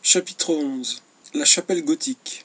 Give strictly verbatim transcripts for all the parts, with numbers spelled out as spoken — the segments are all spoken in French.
Chapitre onze. La chapelle gothique.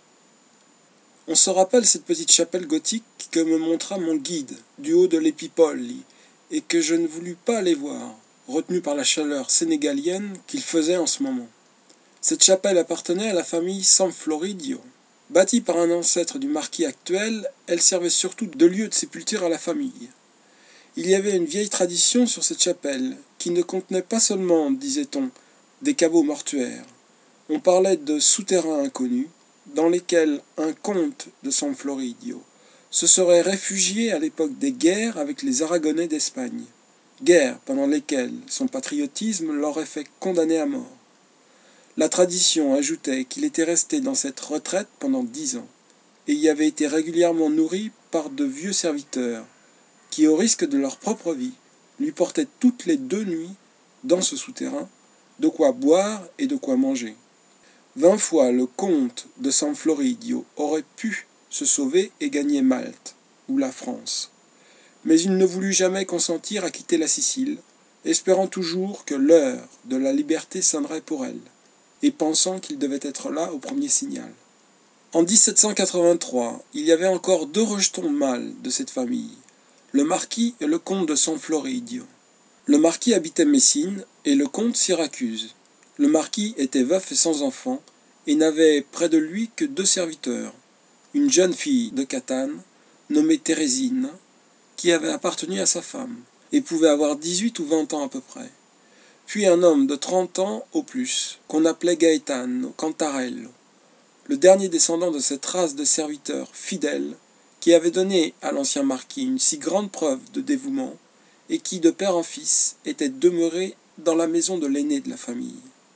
On se rappelle cette petite chapelle gothique que me montra mon guide du haut de l'Epipoli et que je ne voulus pas aller voir, retenu par la chaleur sénégalienne qu'il faisait en ce moment. Cette chapelle appartenait à la famille Sanfloridio. Bâtie par un ancêtre du marquis actuel, elle servait surtout de lieu de sépulture à la famille. Il y avait une vieille tradition sur cette chapelle, qui ne contenait pas seulement, disait-on, des caveaux mortuaires. On parlait de souterrains inconnus, dans lesquels un comte de Sanfloridio se serait réfugié à l'époque des guerres avec les Aragonais d'Espagne, guerres pendant lesquelles son patriotisme l'aurait fait condamner à mort. La tradition ajoutait qu'il était resté dans cette retraite pendant dix ans, et y avait été régulièrement nourri par de vieux serviteurs, qui, au risque de leur propre vie, lui portaient toutes les deux nuits, dans ce souterrain, de quoi boire et de quoi manger. Vingt fois le comte de Sanfloridio aurait pu se sauver et gagner Malte, ou la France. Mais il ne voulut jamais consentir à quitter la Sicile, espérant toujours que l'heure de la liberté sonnerait pour elle, et pensant qu'il devait être là au premier signal. En dix-sept cent quatre-vingt-trois, il y avait encore deux rejetons mâles de cette famille, le marquis et le comte de Sanfloridio. Le marquis habitait Messine et le comte Syracuse. Le marquis était veuf et sans enfant, et n'avait près de lui que deux serviteurs, une jeune fille de Catane, nommée Thérésine, qui avait appartenu à sa femme, et pouvait avoir dix-huit ou vingt ans à peu près, puis un homme de trente ans au plus, qu'on appelait Gaetano Cantarello, le dernier descendant de cette race de serviteurs fidèles, qui avait donné à l'ancien marquis une si grande preuve de dévouement, et qui, de père en fils, était demeuré dans la maison de l'aîné de la famille.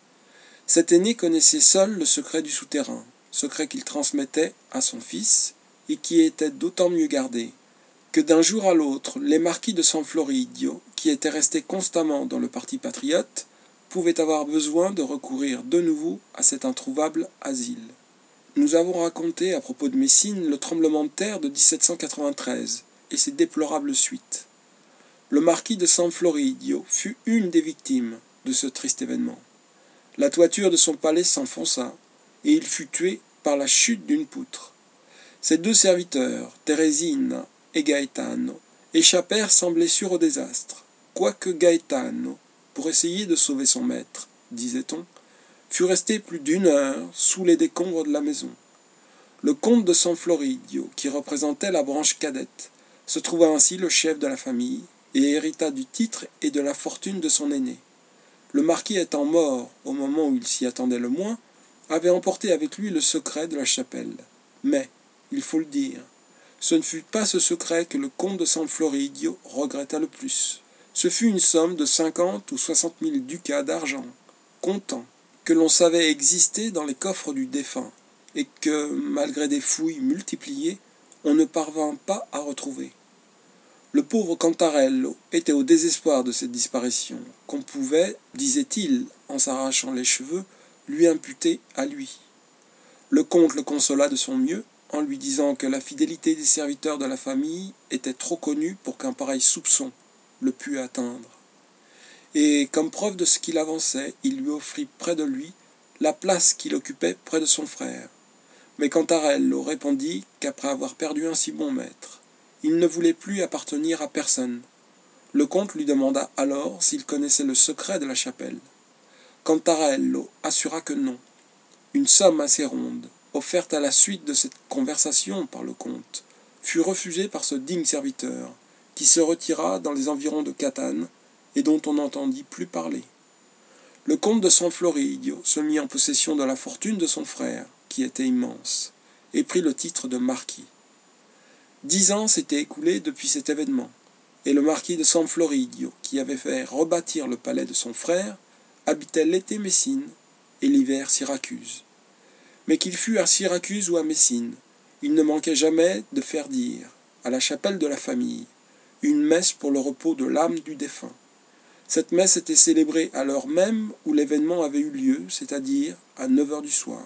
Cet aîné connaissait seul le secret du souterrain, secret qu'il transmettait à son fils, et qui était d'autant mieux gardé, que d'un jour à l'autre, les marquis de Sanfloridio, qui étaient restés constamment dans le parti patriote, pouvaient avoir besoin de recourir de nouveau à cet introuvable asile. Nous avons raconté à propos de Messine le tremblement de terre de dix-sept cent quatre-vingt-treize et ses déplorables suites. Le marquis de Sanfloridio fut une des victimes de ce triste événement. La toiture de son palais s'enfonça, et il fut tué par la chute d'une poutre. Ses deux serviteurs, Thérésine et Gaetano, échappèrent sans blessure au désastre, quoique Gaetano, pour essayer de sauver son maître, disait-on, fut resté plus d'une heure sous les décombres de la maison. Le comte de Sanfloridio, qui représentait la branche cadette, se trouva ainsi le chef de la famille, et hérita du titre et de la fortune de son aîné. Le marquis étant mort au moment où il s'y attendait le moins, avait emporté avec lui le secret de la chapelle. Mais, il faut le dire, ce ne fut pas ce secret que le comte de Sanfloridio regretta le plus. Ce fut une somme de cinquante ou soixante mille ducats d'argent, comptant, que l'on savait exister dans les coffres du défunt, et que, malgré des fouilles multipliées, on ne parvint pas à retrouver. Le pauvre Cantarello était au désespoir de cette disparition, qu'on pouvait, disait-il, en s'arrachant les cheveux, lui imputer à lui. Le comte le consola de son mieux, en lui disant que la fidélité des serviteurs de la famille était trop connue pour qu'un pareil soupçon le pût atteindre. Et, comme preuve de ce qu'il avançait, il lui offrit près de lui la place qu'il occupait près de son frère. Mais Cantarello répondit qu'après avoir perdu un si bon maître, il ne voulait plus appartenir à personne. Le comte lui demanda alors s'il connaissait le secret de la chapelle. Cantarello assura que non. Une somme assez ronde, offerte à la suite de cette conversation par le comte, fut refusée par ce digne serviteur, qui se retira dans les environs de Catane et dont on n'entendit plus parler. Le comte de Sanfloridio se mit en possession de la fortune de son frère, qui était immense, et prit le titre de marquis. Dix ans s'étaient écoulés depuis cet événement, et le marquis de Sanfloridio, qui avait fait rebâtir le palais de son frère, habitait l'été Messine et l'hiver Syracuse. Mais qu'il fût à Syracuse ou à Messine, il ne manquait jamais de faire dire, à la chapelle de la famille, une messe pour le repos de l'âme du défunt. Cette messe était célébrée à l'heure même où l'événement avait eu lieu, c'est-à-dire à neuf heures du soir.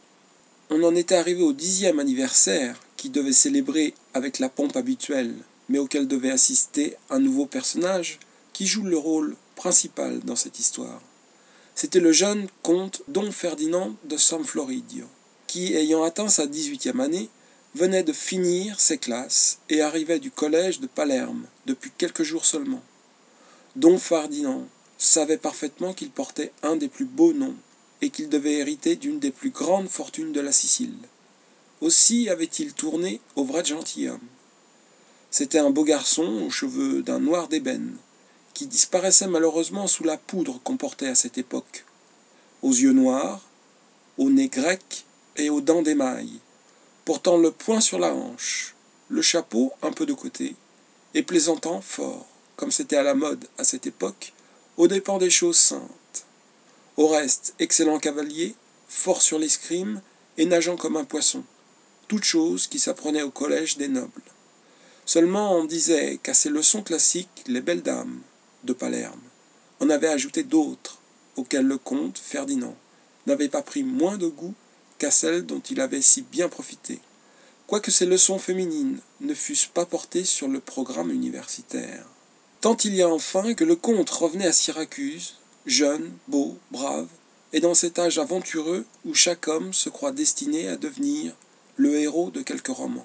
On en était arrivé au dixième anniversaire, qui devait célébrer avec la pompe habituelle, mais auquel devait assister un nouveau personnage qui joue le rôle principal dans cette histoire. C'était le jeune comte Don Ferdinand de San Floridio, qui, ayant atteint sa dix-huitième année, venait de finir ses classes et arrivait du collège de Palerme depuis quelques jours seulement. Don Ferdinand savait parfaitement qu'il portait un des plus beaux noms et qu'il devait hériter d'une des plus grandes fortunes de la Sicile. Aussi avait-il tourné au vrai gentilhomme. C'était un beau garçon aux cheveux d'un noir d'ébène, qui disparaissait malheureusement sous la poudre qu'on portait à cette époque, aux yeux noirs, au nez grec et aux dents d'émail, portant le poing sur la hanche, le chapeau un peu de côté, et plaisantant fort, comme c'était à la mode à cette époque, aux dépens des choses saintes. Au reste, excellent cavalier, fort sur l'escrime et nageant comme un poisson, toute chose qui s'apprenait au collège des nobles. Seulement on disait qu'à ces leçons classiques, les belles dames de Palerme en avaient ajouté d'autres, auxquelles le comte Ferdinand n'avait pas pris moins de goût qu'à celles dont il avait si bien profité, quoique ces leçons féminines ne fussent pas portées sur le programme universitaire. Tant il y a enfin que le comte revenait à Syracuse, jeune, beau, brave, et dans cet âge aventureux où chaque homme se croit destiné à devenir le héros de quelque roman.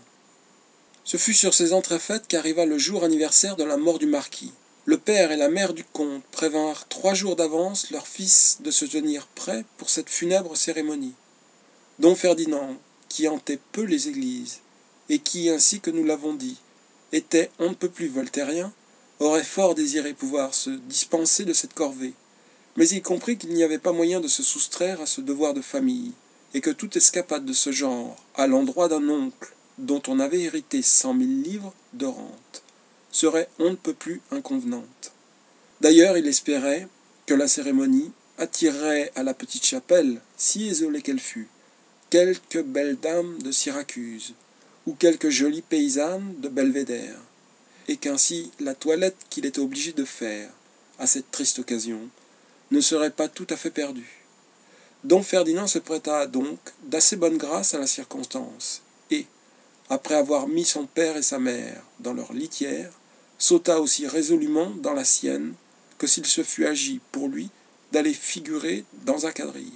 Ce fut sur ces entrefaites qu'arriva le jour anniversaire de la mort du marquis. Le père et la mère du comte prévinrent trois jours d'avance leur fils de se tenir prêt pour cette funèbre cérémonie. Don Ferdinand, qui hantait peu les églises, et qui, ainsi que nous l'avons dit, était on ne peut plus voltairien, aurait fort désiré pouvoir se dispenser de cette corvée, mais il comprit qu'il n'y avait pas moyen de se soustraire à ce devoir de famille, et que toute escapade de ce genre, à l'endroit d'un oncle dont on avait hérité cent mille livres de rente, serait on ne peut plus inconvenante. D'ailleurs, il espérait que la cérémonie attirerait à la petite chapelle, si isolée qu'elle fût, quelques belles dames de Syracuse, ou quelques jolies paysannes de Belvédère, et qu'ainsi la toilette qu'il était obligé de faire, à cette triste occasion, ne serait pas tout à fait perdue. Don Ferdinand se prêta donc d'assez bonne grâce à la circonstance, et, après avoir mis son père et sa mère dans leur litière, sauta aussi résolument dans la sienne que s'il se fût agi pour lui d'aller figurer dans un quadrille.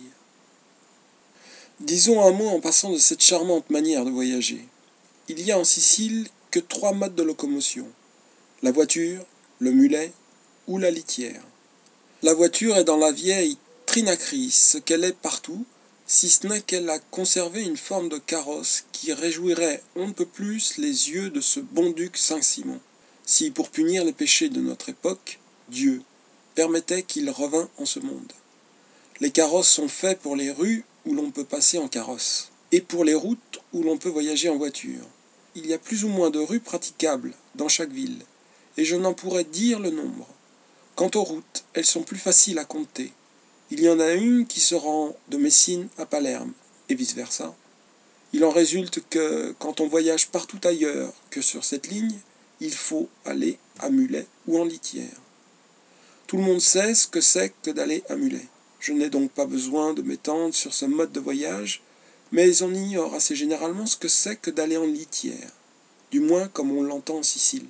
Disons un mot en passant de cette charmante manière de voyager. Il y a en Sicile que trois modes de locomotion, la voiture, le mulet ou la litière. La voiture est dans la vieille Trinacris ce qu'elle est partout, si ce n'est qu'elle a conservé une forme de carrosse qui réjouirait on ne peut plus les yeux de ce bon duc Saint-Simon, si pour punir les péchés de notre époque, Dieu permettait qu'il revînt en ce monde. Les carrosses sont faits pour les rues où l'on peut passer en carrosse, et pour les routes où l'on peut voyager en voiture. Il y a plus ou moins de rues praticables dans chaque ville, et je n'en pourrais dire le nombre. Quant aux routes, elles sont plus faciles à compter. Il y en a une qui se rend de Messine à Palerme, et vice-versa. Il en résulte que, quand on voyage partout ailleurs que sur cette ligne, il faut aller à mulet ou en litière. Tout le monde sait ce que c'est que d'aller à mulet. Je n'ai donc pas besoin de m'étendre sur ce mode de voyage, mais on ignore assez généralement ce que c'est que d'aller en litière, du moins comme on l'entend en Sicile.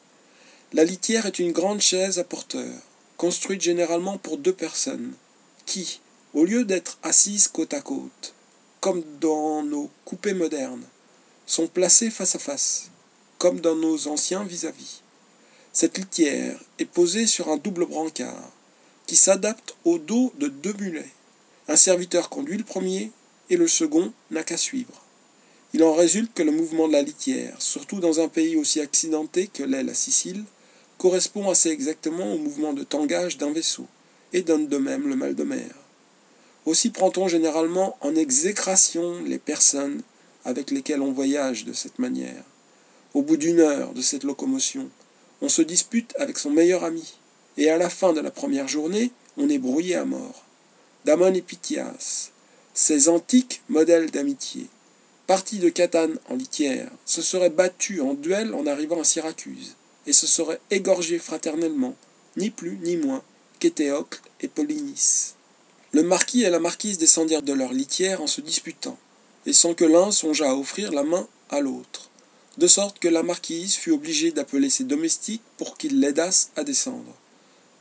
La litière est une grande chaise à porteur, construite généralement pour deux personnes, qui, au lieu d'être assises côte à côte, comme dans nos coupés modernes, sont placées face à face, comme dans nos anciens vis-à-vis. Cette litière est posée sur un double brancard, qui s'adapte au dos de deux mulets. Un serviteur conduit le premier, et le second n'a qu'à suivre. Il en résulte que le mouvement de la litière, surtout dans un pays aussi accidenté que l'est la Sicile, correspond assez exactement au mouvement de tangage d'un vaisseau, et donne de même le mal de mer. Aussi prend-on généralement en exécration les personnes avec lesquelles on voyage de cette manière. Au bout d'une heure de cette locomotion, on se dispute avec son meilleur ami, et à la fin de la première journée, on est brouillé à mort. Damon et Pythias, ces antiques modèles d'amitié, partis de Catane en litière, se seraient battus en duel en arrivant à Syracuse, et se seraient égorgés fraternellement, ni plus ni moins qu'Étéocle et Polynice. Le marquis et la marquise descendirent de leur litière en se disputant, et sans que l'un songeât à offrir la main à l'autre, de sorte que la marquise fut obligée d'appeler ses domestiques pour qu'ils l'aidassent à descendre.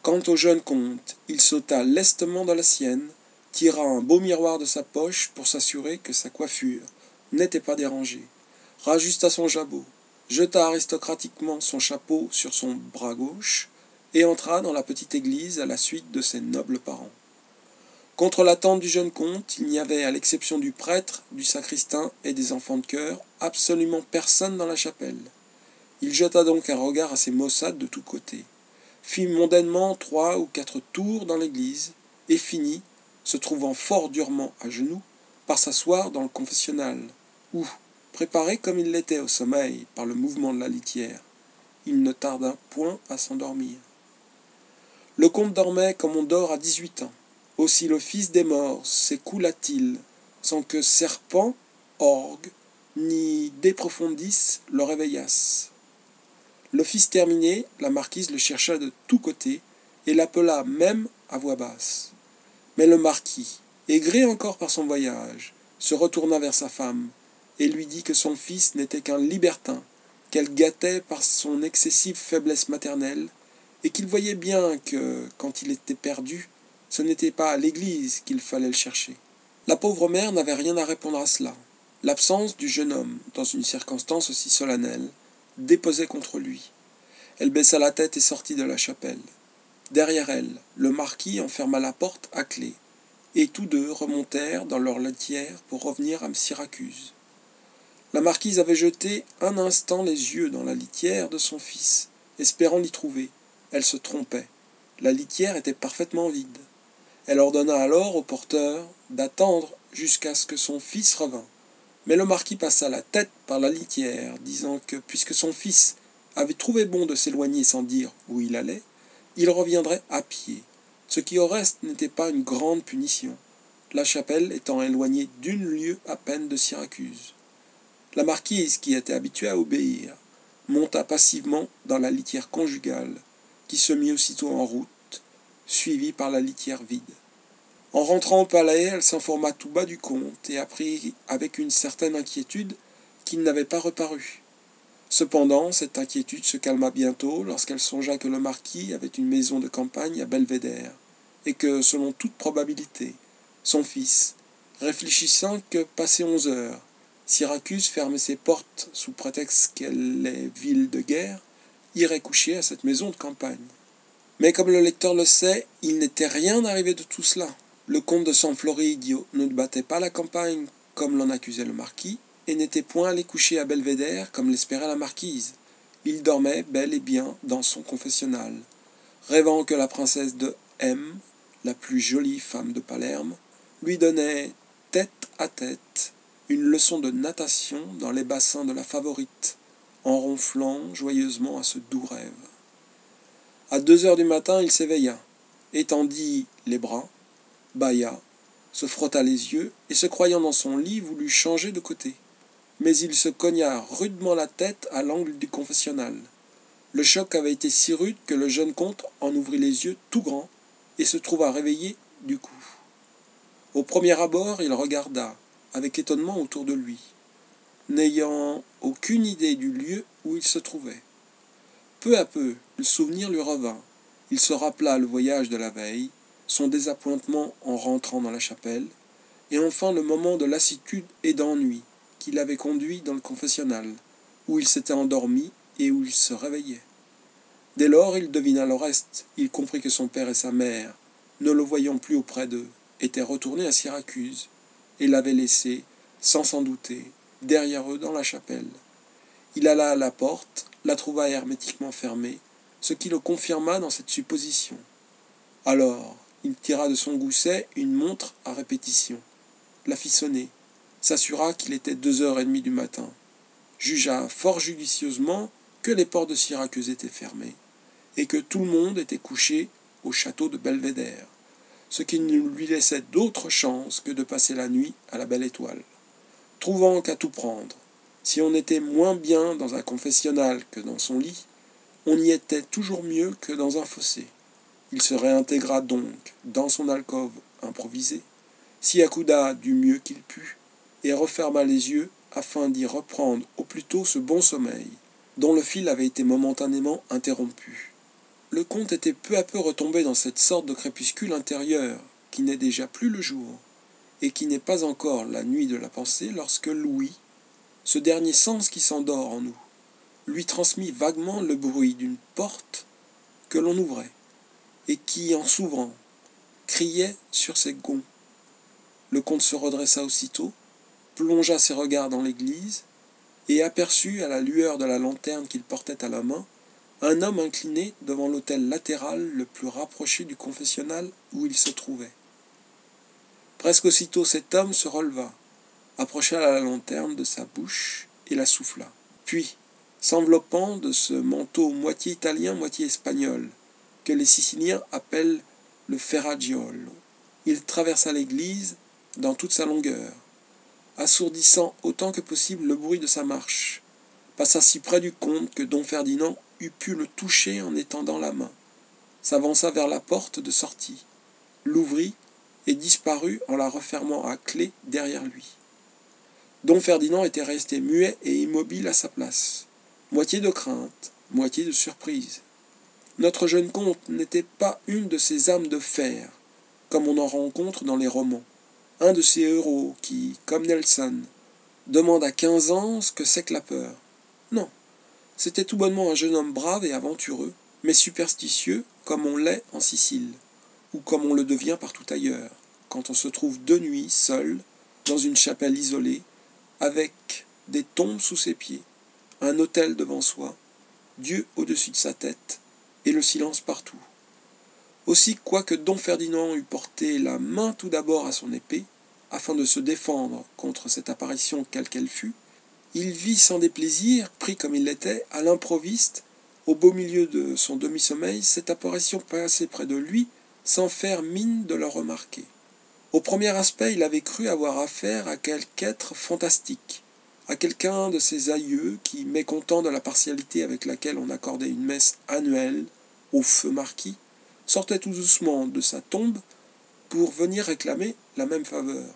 Quant au jeune comte, il sauta lestement dans la sienne, tira un beau miroir de sa poche pour s'assurer que sa coiffure n'était pas dérangée, rajusta son jabot, jeta aristocratiquement son chapeau sur son bras gauche et entra dans la petite église à la suite de ses nobles parents. Contre l'attente du jeune comte, il n'y avait, à l'exception du prêtre, du sacristain et des enfants de chœur, absolument personne dans la chapelle. Il jeta donc un regard assez maussade de tous côtés, fit mondainement trois ou quatre tours dans l'église, et finit, se trouvant fort durement à genoux, par s'asseoir dans le confessionnal, où, préparé comme il l'était au sommeil par le mouvement de la litière, il ne tarda point à s'endormir. Le comte dormait comme on dort à dix-huit ans. Aussi l'office des morts s'écoula-t-il, sans que serpent, orgue, ni de profundis le réveillassent. L'office terminé, la marquise le chercha de tous côtés, et l'appela même à voix basse. Mais le marquis, aigré encore par son voyage, se retourna vers sa femme, et lui dit que son fils n'était qu'un libertin, qu'elle gâtait par son excessive faiblesse maternelle, et qu'il voyait bien que, quand il était perdu, ce n'était pas à l'église qu'il fallait le chercher. La pauvre mère n'avait rien à répondre à cela. L'absence du jeune homme, dans une circonstance aussi solennelle, déposait contre lui. Elle baissa la tête et sortit de la chapelle. Derrière elle, le marquis enferma la porte à clé, et tous deux remontèrent dans leur litière pour revenir à Syracuse. La marquise avait jeté un instant les yeux dans la litière de son fils, espérant l'y trouver. Elle se trompait. La litière était parfaitement vide. Elle ordonna alors au porteur d'attendre jusqu'à ce que son fils revînt. Mais le marquis passa la tête par la litière, disant que, puisque son fils avait trouvé bon de s'éloigner sans dire où il allait, il reviendrait à pied, ce qui au reste n'était pas une grande punition, la chapelle étant éloignée d'une lieue à peine de Syracuse. La marquise, qui était habituée à obéir, monta passivement dans la litière conjugale, qui se mit aussitôt en route, suivie par la litière vide. En rentrant au palais, elle s'informa tout bas du comte et apprit avec une certaine inquiétude qu'il n'avait pas reparu. Cependant, cette inquiétude se calma bientôt lorsqu'elle songea que le marquis avait une maison de campagne à Belvédère, et que, selon toute probabilité, son fils, réfléchissant que, passé onze heures, Syracuse fermait ses portes sous prétexte qu'elle est ville de guerre, irait coucher à cette maison de campagne. Mais comme le lecteur le sait, il n'était rien arrivé de tout cela. Le comte de San Floridio ne battait pas la campagne comme l'en accusait le marquis, et n'était point allé coucher à Belvédère comme l'espérait la marquise. Il dormait bel et bien dans son confessionnal, rêvant que la princesse de M, la plus jolie femme de Palerme, lui donnait tête à tête une leçon de natation dans les bassins de la favorite, en ronflant joyeusement à ce doux rêve. À deux heures du matin, il s'éveilla, étendit les bras, bâilla, se frotta les yeux, et se croyant dans son lit, voulut changer de côté. Mais il se cogna rudement la tête à l'angle du confessionnal. Le choc avait été si rude que le jeune comte en ouvrit les yeux tout grands, et se trouva réveillé du coup. Au premier abord, il regarda, avec étonnement autour de lui, n'ayant aucune idée du lieu où il se trouvait. Peu à peu, le souvenir lui revint. Il se rappela le voyage de la veille, son désappointement en rentrant dans la chapelle, et enfin le moment de lassitude et d'ennui qui l'avait conduit dans le confessionnal, où il s'était endormi et où il se réveillait. Dès lors, il devina le reste. Il comprit que son père et sa mère, ne le voyant plus auprès d'eux, étaient retournés à Syracuse, et l'avaient laissé, sans s'en douter, derrière eux dans la chapelle. Il alla à la porte, la trouva hermétiquement fermée, ce qui le confirma dans cette supposition. Alors, il tira de son gousset une montre à répétition, la fit sonner, s'assura qu'il était deux heures et demie du matin, jugea fort judicieusement que les portes de Syracuse étaient fermées, et que tout le monde était couché au château de Belvédère, ce qui ne lui laissait d'autre chance que de passer la nuit à la Belle Étoile. Trouvant qu'à tout prendre, si on était moins bien dans un confessionnal que dans son lit, on y était toujours mieux que dans un fossé. Il se réintégra donc dans son alcôve improvisée, s'y accouda du mieux qu'il put, et referma les yeux afin d'y reprendre au plus tôt ce bon sommeil, dont le fil avait été momentanément interrompu. le comte était peu à peu retombé dans cette sorte de crépuscule intérieur, qui n'est déjà plus le jour, et qui n'est pas encore la nuit de la pensée, lorsque l'ouïe, ce dernier sens qui s'endort en nous, lui transmit vaguement le bruit d'une porte que l'on ouvrait, et qui, en s'ouvrant, criait sur ses gonds. Le comte se redressa aussitôt, plongea ses regards dans l'église, et aperçut, à la lueur de la lanterne qu'il portait à la main, un homme incliné devant l'autel latéral le plus rapproché du confessionnal où il se trouvait. Presque aussitôt cet homme se releva, approcha la lanterne de sa bouche et la souffla. Puis, s'enveloppant de ce manteau moitié italien, moitié espagnol, que les Siciliens appellent le ferraggiolo, il traversa l'église dans toute sa longueur, assourdissant autant que possible le bruit de sa marche, passa si près du comte que don Ferdinand eût pu le toucher en étendant la main, s'avança vers la porte de sortie, l'ouvrit et disparut en la refermant à clé derrière lui. Don Ferdinand était resté muet et immobile à sa place, moitié de crainte, moitié de surprise. Notre jeune comte n'était pas une de ces âmes de fer, comme on en rencontre dans les romans, un de ces héros qui, comme Nelson, demandent à quinze ans ce que c'est que la peur. Non, c'était tout bonnement un jeune homme brave et aventureux, mais superstitieux comme on l'est en Sicile, ou comme on le devient partout ailleurs, quand on se trouve de nuit seul, dans une chapelle isolée, avec des tombes sous ses pieds, un autel devant soi, Dieu au-dessus de sa tête, et le silence partout. Aussi, quoique don Ferdinand eût porté la main tout d'abord à son épée, afin de se défendre contre cette apparition quelle qu'elle fût, il vit sans déplaisir, pris comme il l'était, à l'improviste, au beau milieu de son demi-sommeil, cette apparition passer près de lui, sans faire mine de le remarquer. Au premier aspect, il avait cru avoir affaire à quelque être fantastique, à quelqu'un de ses aïeux qui, mécontent de la partialité avec laquelle on accordait une messe annuelle au feu marquis, sortait tout doucement de sa tombe pour venir réclamer la même faveur.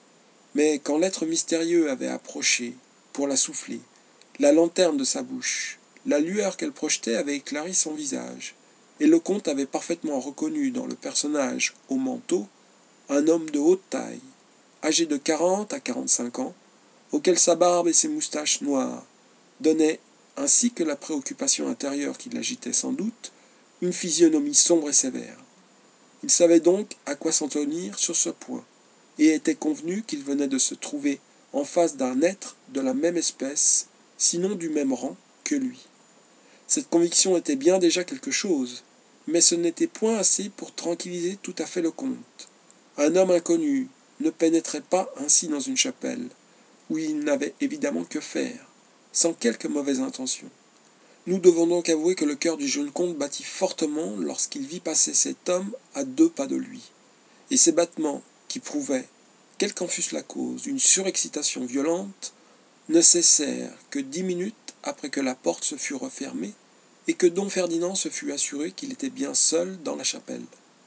Mais quand l'être mystérieux avait approché, pour la souffler, la lanterne de sa bouche, la lueur qu'elle projetait avait éclairé son visage, et le comte avait parfaitement reconnu dans le personnage au manteau un homme de haute taille, âgé de quarante à quarante-cinq ans, auquel sa barbe et ses moustaches noires donnaient, ainsi que la préoccupation intérieure qui l'agitait sans doute, une physionomie sombre et sévère. Il savait donc à quoi s'en tenir sur ce point, et était convenu qu'il venait de se trouver en face d'un être de la même espèce, sinon du même rang que lui. Cette conviction était bien déjà quelque chose, mais ce n'était point assez pour tranquilliser tout à fait le comte. Un homme inconnu ne pénétrait pas ainsi dans une chapelle, où il n'avait évidemment que faire, sans quelque mauvaise intention. Nous devons donc avouer que le cœur du jeune comte battit fortement lorsqu'il vit passer cet homme à deux pas de lui, et ces battements, qui prouvaient, quelle qu'en fût la cause, une surexcitation violente, ne cessèrent que dix minutes après que la porte se fut refermée et que don Ferdinand se fut assuré qu'il était bien seul dans la chapelle.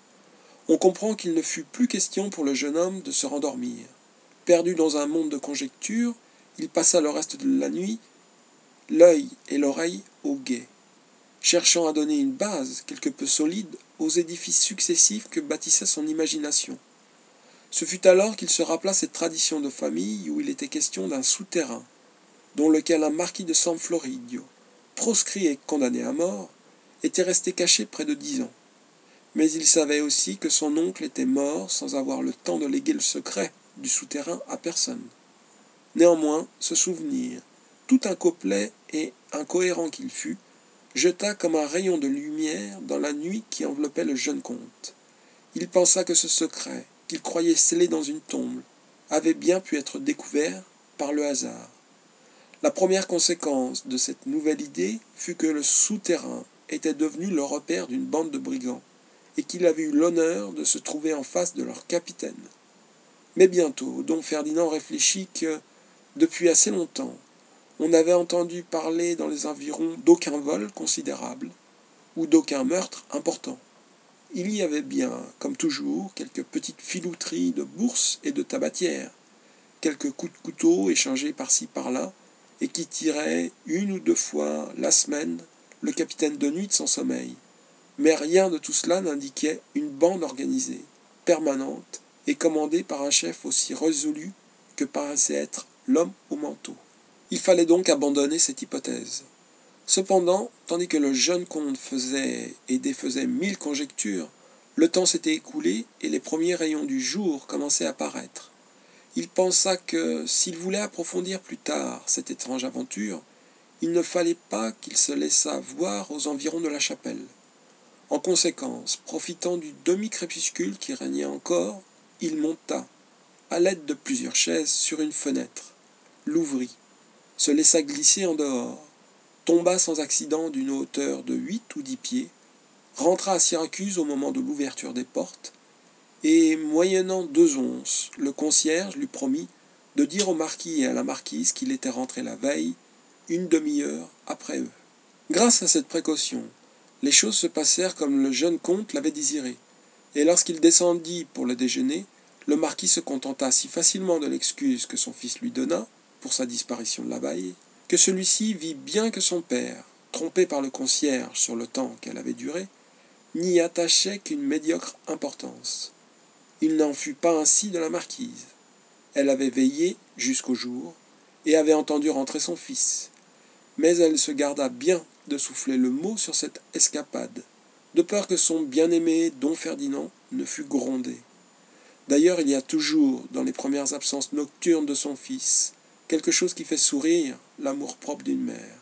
On comprend qu'il ne fut plus question pour le jeune homme de se rendormir. Perdu dans un monde de conjectures, il passa le reste de la nuit, l'œil et l'oreille au guet, cherchant à donner une base quelque peu solide aux édifices successifs que bâtissait son imagination. Ce fut alors qu'il se rappela cette tradition de famille où il était question d'un souterrain, dont lequel un marquis de San Floridio, proscrit et condamné à mort, était resté caché près de dix ans. Mais il savait aussi que son oncle était mort sans avoir le temps de léguer le secret du souterrain à personne. Néanmoins, ce souvenir, tout incomplet et incohérent qu'il fût, jeta comme un rayon de lumière dans la nuit qui enveloppait le jeune comte. Il pensa que ce secret, qu'il croyait scellé dans une tombe, avait bien pu être découvert par le hasard. La première conséquence de cette nouvelle idée fut que le souterrain était devenu le repère d'une bande de brigands, et qu'il avait eu l'honneur de se trouver en face de leur capitaine. Mais bientôt, don Ferdinand réfléchit que, depuis assez longtemps, on n'avait entendu parler dans les environs d'aucun vol considérable, ou d'aucun meurtre important. Il y avait bien, comme toujours, quelques petites filouteries de bourses et de tabatières, quelques coups de couteau échangés par-ci par-là, et qui tiraient une ou deux fois la semaine le capitaine de nuit de son sommeil, Mais rien de tout cela n'indiquait une bande organisée, permanente et commandée par un chef aussi résolu que paraissait être l'homme au manteau. Il fallait donc abandonner cette hypothèse. Cependant, tandis que le jeune comte faisait et défaisait mille conjectures, le temps s'était écoulé et les premiers rayons du jour commençaient à paraître. Il pensa que, s'il voulait approfondir plus tard cette étrange aventure, il ne fallait pas qu'il se laissât voir aux environs de la chapelle. En conséquence, profitant du demi-crépuscule qui régnait encore, il monta, à l'aide de plusieurs chaises, sur une fenêtre, l'ouvrit, se laissa glisser en dehors, tomba sans accident d'une hauteur de huit ou dix pieds, rentra à Syracuse au moment de l'ouverture des portes, et, moyennant deux onces, le concierge lui promit de dire au marquis et à la marquise qu'il était rentré la veille, une demi-heure après eux. Grâce à cette précaution, les choses se passèrent comme le jeune comte l'avait désiré, et lorsqu'il descendit pour le déjeuner, le marquis se contenta si facilement de l'excuse que son fils lui donna pour sa disparition de la veille, que celui-ci vit bien que son père, trompé par le concierge sur le temps qu'elle avait duré, n'y attachait qu'une médiocre importance. Il n'en fut pas ainsi de la marquise. Elle avait veillé jusqu'au jour et avait entendu rentrer son fils. Mais elle se garda bien de souffler le mot sur cette escapade, de peur que son bien-aimé Don Ferdinand ne fût grondé. D'ailleurs, il y a toujours, dans les premières absences nocturnes de son fils, quelque chose qui fait sourire l'amour-propre d'une mère.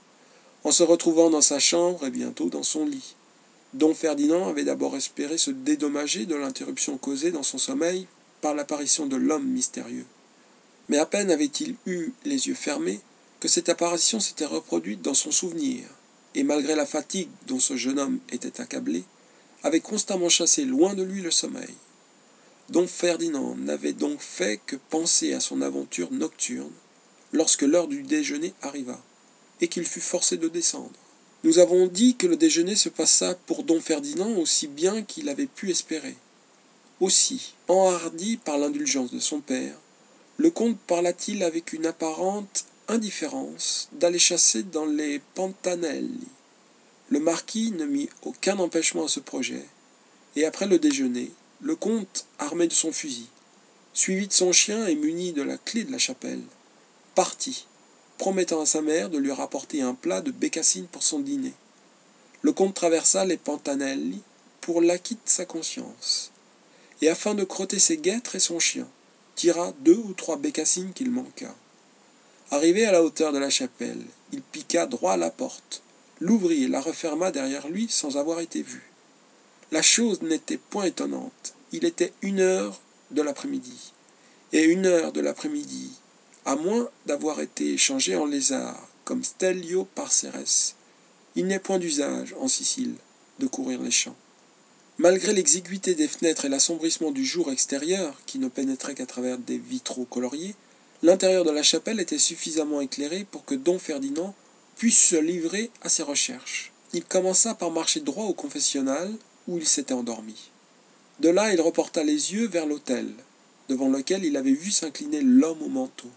En se retrouvant dans sa chambre et bientôt dans son lit, Don Ferdinand avait d'abord espéré se dédommager de l'interruption causée dans son sommeil par l'apparition de l'homme mystérieux. Mais à peine avait-il eu les yeux fermés que cette apparition s'était reproduite dans son souvenir, et malgré la fatigue dont ce jeune homme était accablé, avait constamment chassé loin de lui le sommeil. Don Ferdinand n'avait donc fait que penser à son aventure nocturne lorsque l'heure du déjeuner arriva, et qu'il fut forcé de descendre. Nous avons dit que le déjeuner se passa pour Don Ferdinand aussi bien qu'il avait pu espérer. Aussi, enhardi par l'indulgence de son père, le comte parla-t-il avec une apparente indifférence d'aller chasser dans les Pantanelli. Le marquis ne mit aucun empêchement à ce projet, et après le déjeuner, le comte, armé de son fusil, suivi de son chien et muni de la clé de la chapelle, partit, promettant à sa mère de lui rapporter un plat de bécassines pour son dîner. Le comte traversa les Pantanelli pour l'acquit de sa conscience, et afin de crotter ses guêtres et son chien, tira deux ou trois bécassines qu'il manqua. Arrivé à la hauteur de la chapelle, il piqua droit à la porte, l'ouvrit et la referma derrière lui sans avoir été vu. La chose n'était point étonnante. Il était une heure de l'après-midi. Et une heure de l'après-midi, à moins d'avoir été échangé en lézard, comme Stelio Parceres, il n'est point d'usage, en Sicile, de courir les champs. Malgré l'exiguïté des fenêtres et l'assombrissement du jour extérieur, qui ne pénétrait qu'à travers des vitraux coloriés, l'intérieur de la chapelle était suffisamment éclairé pour que Don Ferdinand puisse se livrer à ses recherches. Il commença par marcher droit au confessionnal, où il s'était endormi. De là, il reporta les yeux vers l'autel, devant lequel il avait vu s'incliner l'homme au manteau.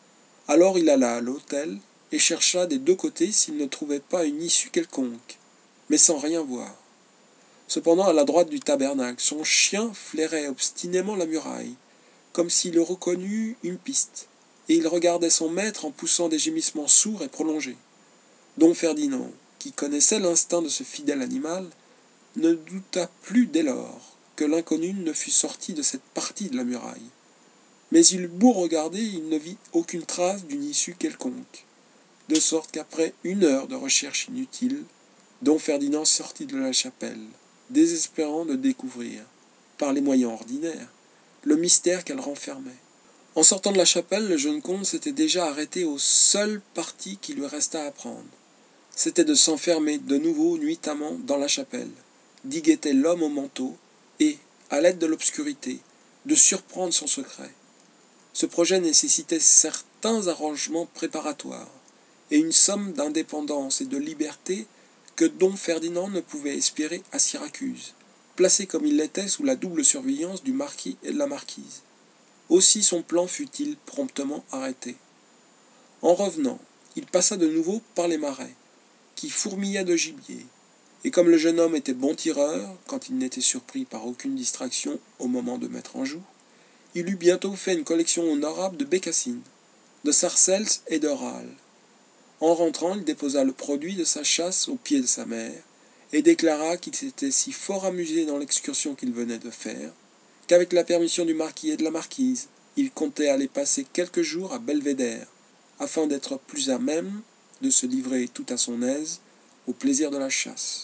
Alors il alla à l'autel et chercha des deux côtés s'il ne trouvait pas une issue quelconque, mais sans rien voir. Cependant, à la droite du tabernacle, son chien flairait obstinément la muraille, comme s'il eût reconnu une piste, et il regardait son maître en poussant des gémissements sourds et prolongés. Don Ferdinand, qui connaissait l'instinct de ce fidèle animal, ne douta plus dès lors que l'inconnu ne fût sorti de cette partie de la muraille. Mais il eut beau regarder, il ne vit aucune trace d'une issue quelconque, de sorte qu'après une heure de recherche inutile, Don Ferdinand sortit de la chapelle, désespérant de découvrir, par les moyens ordinaires, le mystère qu'elle renfermait. En sortant de la chapelle, le jeune comte s'était déjà arrêté au seul parti qui lui resta à prendre. C'était de s'enfermer de nouveau nuitamment dans la chapelle, d'y guetter l'homme au manteau, et, à l'aide de l'obscurité, de surprendre son secret. Ce projet nécessitait certains arrangements préparatoires, et une somme d'indépendance et de liberté que Don Ferdinand ne pouvait espérer à Syracuse, placé comme il l'était sous la double surveillance du marquis et de la marquise. Aussi son plan fut-il promptement arrêté. En revenant, il passa de nouveau par les marais, qui fourmillaient de gibier, Et comme le jeune homme était bon tireur, quand il n'était surpris par aucune distraction au moment de mettre en joue, il eut bientôt fait une collection honorable de bécassines, de sarcelles et de râles. En rentrant, il déposa le produit de sa chasse aux pieds de sa mère, et déclara qu'il s'était si fort amusé dans l'excursion qu'il venait de faire, qu'avec la permission du marquis et de la marquise, il comptait aller passer quelques jours à Belvédère, afin d'être plus à même de se livrer tout à son aise au plaisir de la chasse.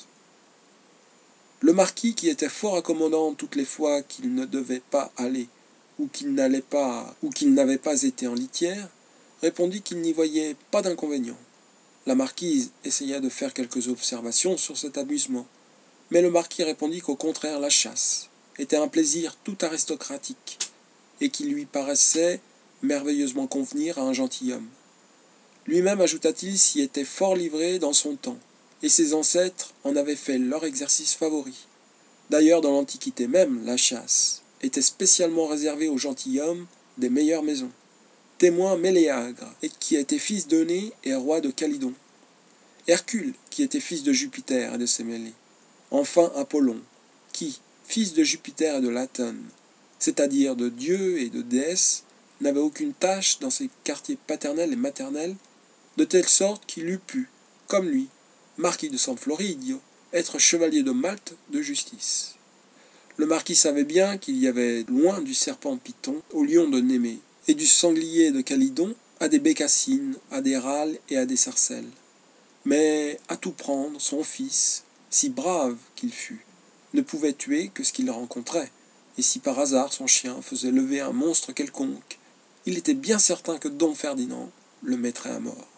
Le marquis, qui était fort accommodant toutes les fois qu'il ne devait pas aller, ou qu'il n'allait pas, ou qu'il n'avait pas été en litière, répondit qu'il n'y voyait pas d'inconvénient. La marquise essaya de faire quelques observations sur cet amusement, mais le marquis répondit qu'au contraire la chasse était un plaisir tout aristocratique, et qui lui paraissait merveilleusement convenir à un gentilhomme. Lui-même, ajouta-t-il, s'y était fort livré dans son temps, et ses ancêtres en avaient fait leur exercice favori. D'ailleurs, dans l'Antiquité même, la chasse était spécialement réservée aux gentilshommes des meilleures maisons. Témoin Méléagre, et qui était fils d'Euné et roi de Calydon. Hercule, qui était fils de Jupiter et de Sémélé. Enfin Apollon, qui, fils de Jupiter et de Latone, c'est-à-dire de dieux et de déesses, n'avait aucune tâche dans ses quartiers paternels et maternels, de telle sorte qu'il eût pu, comme lui, marquis de San Floridio, être chevalier de Malte de justice. Le marquis savait bien qu'il y avait loin du serpent Python au lion de Némée, et du sanglier de Calydon à des bécassines, à des râles et à des sarcelles. Mais, à tout prendre, son fils, si brave qu'il fût, ne pouvait tuer que ce qu'il rencontrait, et si par hasard son chien faisait lever un monstre quelconque, il était bien certain que Don Ferdinand le mettrait à mort.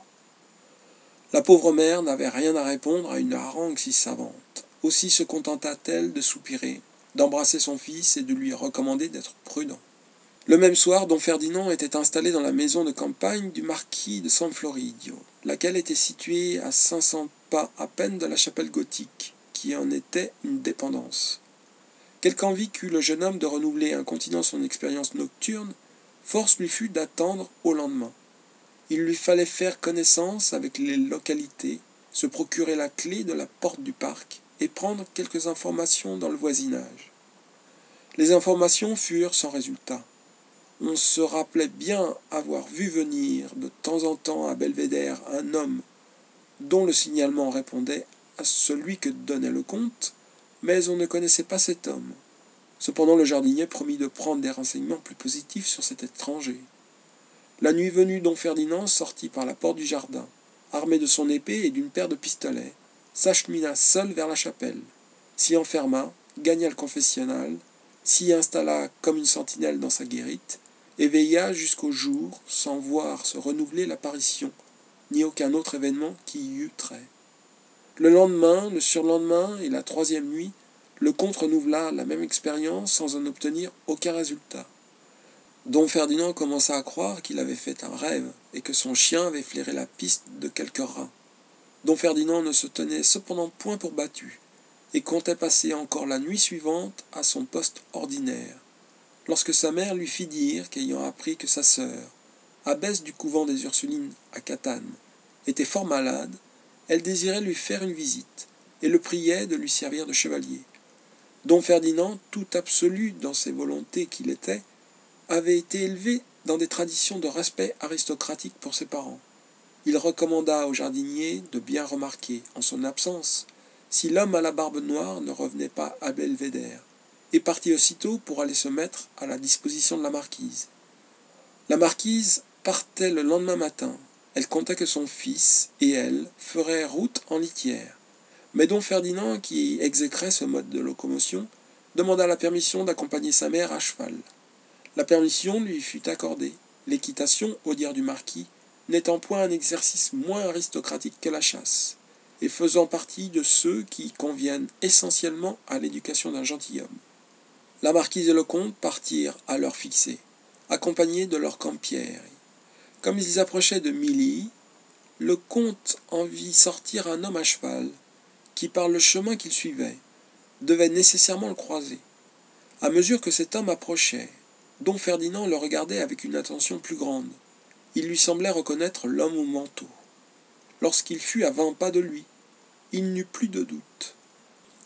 La pauvre mère n'avait rien à répondre à une harangue si savante. Aussi se contenta-t-elle de soupirer, d'embrasser son fils et de lui recommander d'être prudent. Le même soir, Don Ferdinand était installé dans la maison de campagne du marquis de San Floridio, laquelle était située à cinq cents pas à peine de la chapelle gothique, qui en était une dépendance. Quelque envie qu'eut le jeune homme de renouveler incontinent son expérience nocturne, force lui fut d'attendre au lendemain. Il lui fallait faire connaissance avec les localités, se procurer la clé de la porte du parc et prendre quelques informations dans le voisinage. Les informations furent sans résultat. On se rappelait bien avoir vu venir de temps en temps à Belvédère un homme dont le signalement répondait à celui que donnait le comte, mais on ne connaissait pas cet homme. Cependant, le jardinier promit de prendre des renseignements plus positifs sur cet étranger. La nuit venue, Don Ferdinand sortit par la porte du jardin, armé de son épée et d'une paire de pistolets, s'achemina seul vers la chapelle, s'y enferma, gagna le confessionnal, s'y installa comme une sentinelle dans sa guérite, et veilla jusqu'au jour sans voir se renouveler l'apparition, ni aucun autre événement qui y eût trait. Le lendemain, le surlendemain et la troisième nuit, le comte renouvela la même expérience sans en obtenir aucun résultat. Don Ferdinand commença à croire qu'il avait fait un rêve et que son chien avait flairé la piste de quelques rats. Don Ferdinand ne se tenait cependant point pour battu et comptait passer encore la nuit suivante à son poste ordinaire, lorsque sa mère lui fit dire qu'ayant appris que sa sœur, abbesse du couvent des Ursulines à Catane, était fort malade, elle désirait lui faire une visite et le priait de lui servir de chevalier. Don Ferdinand, tout absolu dans ses volontés qu'il était, avait été élevé dans des traditions de respect aristocratique pour ses parents. Il recommanda au jardinier de bien remarquer, en son absence, si l'homme à la barbe noire ne revenait pas à Belvédère, et partit aussitôt pour aller se mettre à la disposition de la marquise. La marquise partait le lendemain matin. Elle comptait que son fils et elle feraient route en litière. Mais Don Ferdinand, qui exécrait ce mode de locomotion, demanda la permission d'accompagner sa mère à cheval. La permission lui fut accordée, l'équitation, au dire du marquis, n'étant point un exercice moins aristocratique que la chasse, et faisant partie de ceux qui conviennent essentiellement à l'éducation d'un gentilhomme. La marquise et le comte partirent à l'heure fixée, accompagnés de leurs campieri. Comme ils approchaient de Milly, le comte en vit sortir un homme à cheval, qui, par le chemin qu'il suivait, devait nécessairement le croiser. À mesure que cet homme approchait, Don Ferdinand le regardait avec une attention plus grande. Il lui semblait reconnaître l'homme au manteau. Lorsqu'il fut à vingt pas de lui, il n'eut plus de doute.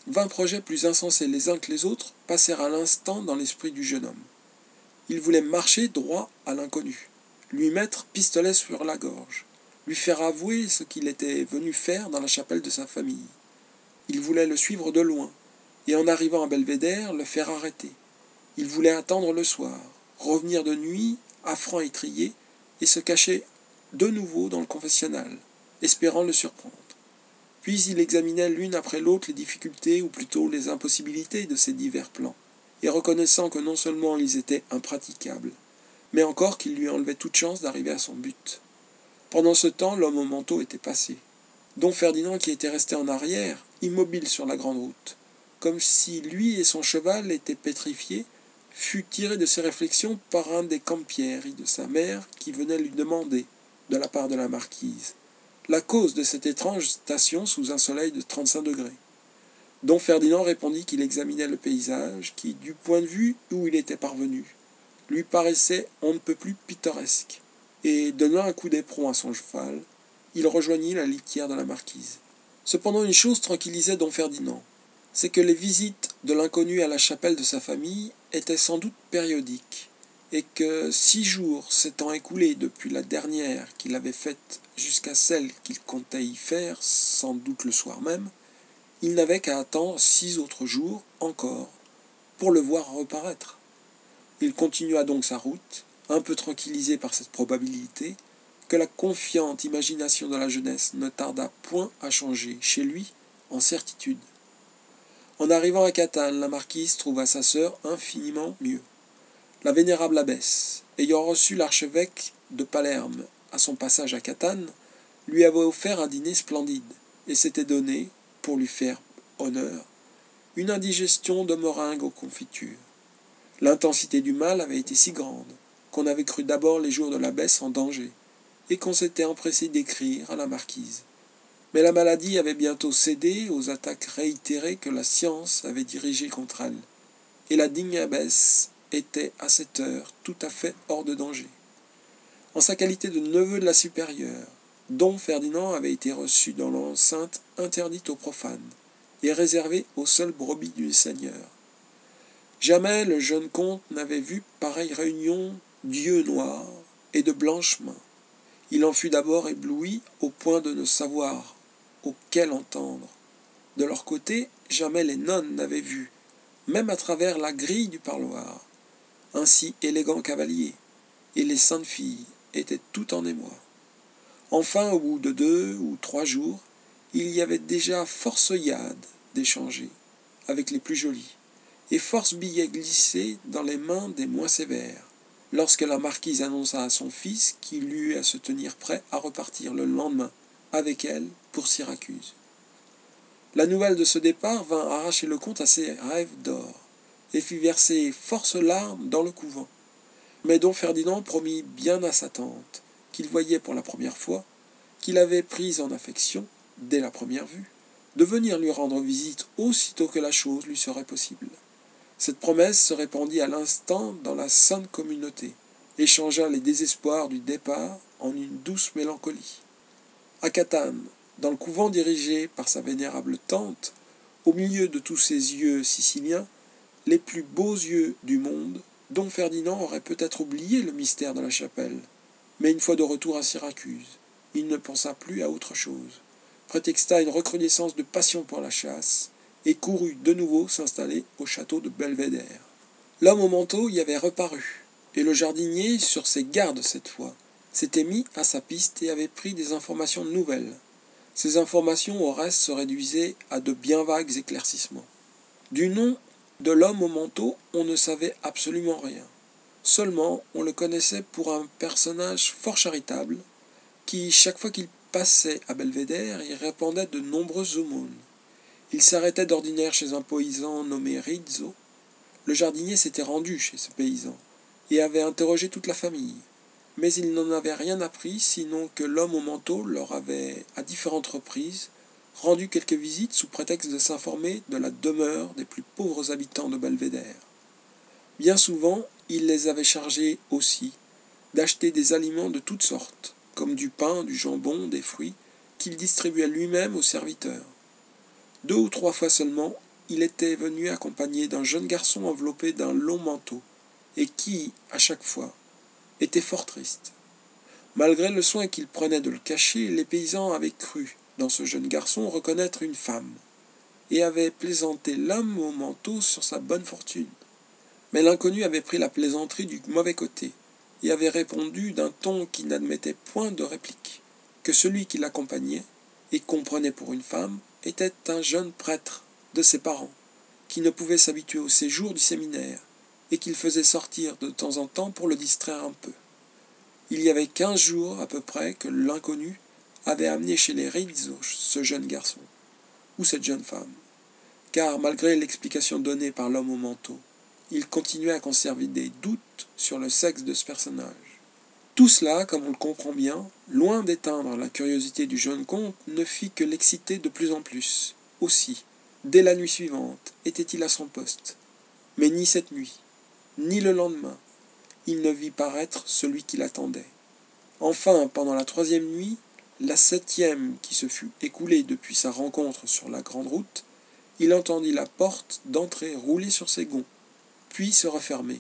Vingt projets plus insensés les uns que les autres passèrent à l'instant dans l'esprit du jeune homme. Il voulait marcher droit à l'inconnu, lui mettre pistolet sur la gorge, lui faire avouer ce qu'il était venu faire dans la chapelle de sa famille. Il voulait le suivre de loin, et en arrivant à Belvédère, le faire arrêter. Il voulait attendre le soir, revenir de nuit, à franc étrier, et se cacher de nouveau dans le confessionnal, espérant le surprendre. Puis il examinait l'une après l'autre les difficultés, ou plutôt les impossibilités de ces divers plans, et reconnaissant que non seulement ils étaient impraticables, mais encore qu'ils lui enlevaient toute chance d'arriver à son but. Pendant ce temps, l'homme au manteau était passé. Dom Ferdinand, qui était resté en arrière, immobile sur la grande route, comme si lui et son cheval étaient pétrifiés, fut tiré de ses réflexions par un des campieri de sa mère qui venait lui demander, de la part de la marquise, la cause de cette étrange station sous un soleil de trente-cinq degrés. Dom Ferdinand répondit qu'il examinait le paysage qui, du point de vue où il était parvenu, lui paraissait on ne peut plus pittoresque, et, donnant un coup d'éperon à son cheval, il rejoignit la litière de la marquise. Cependant, une chose tranquillisait Dom Ferdinand, c'est que les visites de l'inconnu à la chapelle de sa famille étaient sans doute périodiques, et que, six jours s'étant écoulés depuis la dernière qu'il avait faite jusqu'à celle qu'il comptait y faire, sans doute le soir même, il n'avait qu'à attendre six autres jours encore pour le voir reparaître. Il continua donc sa route, un peu tranquillisé par cette probabilité, que la confiante imagination de la jeunesse ne tarda point à changer chez lui en certitude. En arrivant à Catane, la marquise trouva sa sœur infiniment mieux. La vénérable abbesse, ayant reçu l'archevêque de Palerme à son passage à Catane, lui avait offert un dîner splendide, et s'était donné, pour lui faire honneur, une indigestion de meringues aux confitures. L'intensité du mal avait été si grande qu'on avait cru d'abord les jours de l'abbesse en danger, et qu'on s'était empressé d'écrire à la marquise. Mais la maladie avait bientôt cédé aux attaques réitérées que la science avait dirigées contre elle, et la digne abbesse était à cette heure tout à fait hors de danger. En sa qualité de neveu de la supérieure, Dom Ferdinand avait été reçu dans l'enceinte interdite aux profanes et réservée aux seules brebis du Seigneur. Jamais le jeune comte n'avait vu pareille réunion d'yeux noirs et de blanches mains. Il en fut d'abord ébloui au point de ne savoir auquel entendre. De leur côté, jamais les nonnes n'avaient vu, même à travers la grille du parloir, un si élégant cavalier, et les saintes filles étaient toutes en émoi. Enfin, au bout de deux ou trois jours, il y avait déjà force yades d'échanger avec les plus jolies, et force billets glissés dans les mains des moins sévères, lorsque la marquise annonça à son fils qu'il eut à se tenir prêt à repartir le lendemain avec elle pour Syracuse. La nouvelle de ce départ vint arracher le comte à ses rêves d'or, et fit verser force larmes dans le couvent. Mais Dom Ferdinand promit bien à sa tante, qu'il voyait pour la première fois, qu'il avait prise en affection, dès la première vue, de venir lui rendre visite aussitôt que la chose lui serait possible. Cette promesse se répandit à l'instant dans la sainte communauté, et changea les désespoirs du départ en une douce mélancolie. À Catane, dans le couvent dirigé par sa vénérable tante, au milieu de tous ces yeux siciliens, les plus beaux yeux du monde, Dom Ferdinand aurait peut-être oublié le mystère de la chapelle, mais une fois de retour à Syracuse, il ne pensa plus à autre chose, prétexta une recrudescence de passion pour la chasse, et courut de nouveau s'installer au château de Belvédère. L'homme au manteau y avait reparu, et le jardinier, sur ses gardes cette fois, s'était mis à sa piste et avait pris des informations nouvelles. Ces informations, au reste, se réduisaient à de bien vagues éclaircissements. Du nom de l'homme au manteau, on ne savait absolument rien. Seulement, on le connaissait pour un personnage fort charitable, qui, chaque fois qu'il passait à Belvédère, y répandait de nombreuses aumônes. Il s'arrêtait d'ordinaire chez un paysan nommé Rizzo. Le jardinier s'était rendu chez ce paysan, et avait interrogé toute la famille. Mais il n'en avait rien appris, sinon que l'homme au manteau leur avait, à différentes reprises, rendu quelques visites sous prétexte de s'informer de la demeure des plus pauvres habitants de Belvédère. Bien souvent, il les avait chargés aussi d'acheter des aliments de toutes sortes, comme du pain, du jambon, des fruits, qu'il distribuait lui-même aux serviteurs. Deux ou trois fois seulement, il était venu accompagné d'un jeune garçon enveloppé d'un long manteau, et qui, à chaque fois, était fort triste. Malgré le soin qu'il prenait de le cacher, les paysans avaient cru, dans ce jeune garçon, reconnaître une femme, et avaient plaisanté l'homme au manteau sur sa bonne fortune. Mais l'inconnu avait pris la plaisanterie du mauvais côté, et avait répondu d'un ton qui n'admettait point de réplique, que celui qui l'accompagnait, et qu'on prenait pour une femme, était un jeune prêtre de ses parents, qui ne pouvait s'habituer au séjour du séminaire, et qu'il faisait sortir de temps en temps pour le distraire un peu. Il y avait quinze jours à peu près que l'inconnu avait amené chez les Rizzo ce jeune garçon, ou cette jeune femme, car malgré l'explication donnée par l'homme au manteau, il continuait à conserver des doutes sur le sexe de ce personnage. Tout cela, comme on le comprend bien, loin d'éteindre la curiosité du jeune comte, ne fit que l'exciter de plus en plus. Aussi, dès la nuit suivante, était-il à son poste. Mais ni cette nuit, ni le lendemain, il ne vit paraître celui qui l'attendait. Enfin, pendant la troisième nuit, la septième qui se fut écoulée depuis sa rencontre sur la grande route, il entendit la porte d'entrée rouler sur ses gonds, puis se refermer.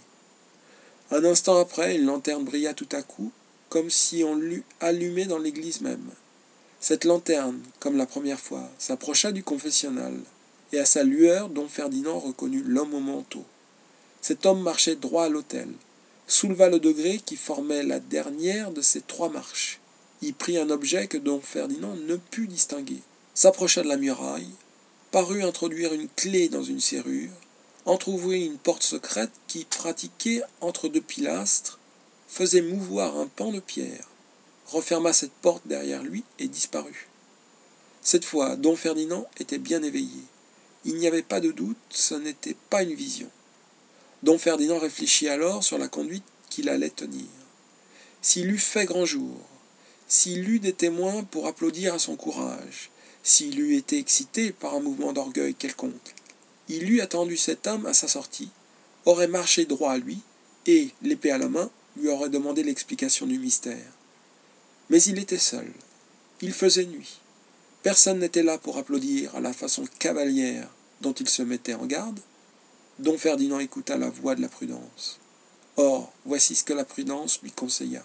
Un instant après, une lanterne brilla tout à coup, comme si on l'eût allumée dans l'église même. Cette lanterne, comme la première fois, s'approcha du confessionnal, et à sa lueur, Don Ferdinand reconnut l'homme au manteau. Cet homme marchait droit à l'autel, souleva le degré qui formait la dernière de ces trois marches, y prit un objet que Don Ferdinand ne put distinguer, s'approcha de la muraille, parut introduire une clé dans une serrure, entr'ouvrit une porte secrète qui, pratiquée entre deux pilastres, faisait mouvoir un pan de pierre, referma cette porte derrière lui et disparut. Cette fois, Don Ferdinand était bien éveillé. Il n'y avait pas de doute, ce n'était pas une vision. Don Ferdinand réfléchit alors sur la conduite qu'il allait tenir. S'il eût fait grand jour, s'il eut des témoins pour applaudir à son courage, s'il eût été excité par un mouvement d'orgueil quelconque, il eût attendu cet homme à sa sortie, aurait marché droit à lui, et, l'épée à la main, lui aurait demandé l'explication du mystère. Mais il était seul. Il faisait nuit. Personne n'était là pour applaudir à la façon cavalière dont il se mettait en garde. Don Ferdinand écouta la voix de la prudence. Or, voici ce que la prudence lui conseilla.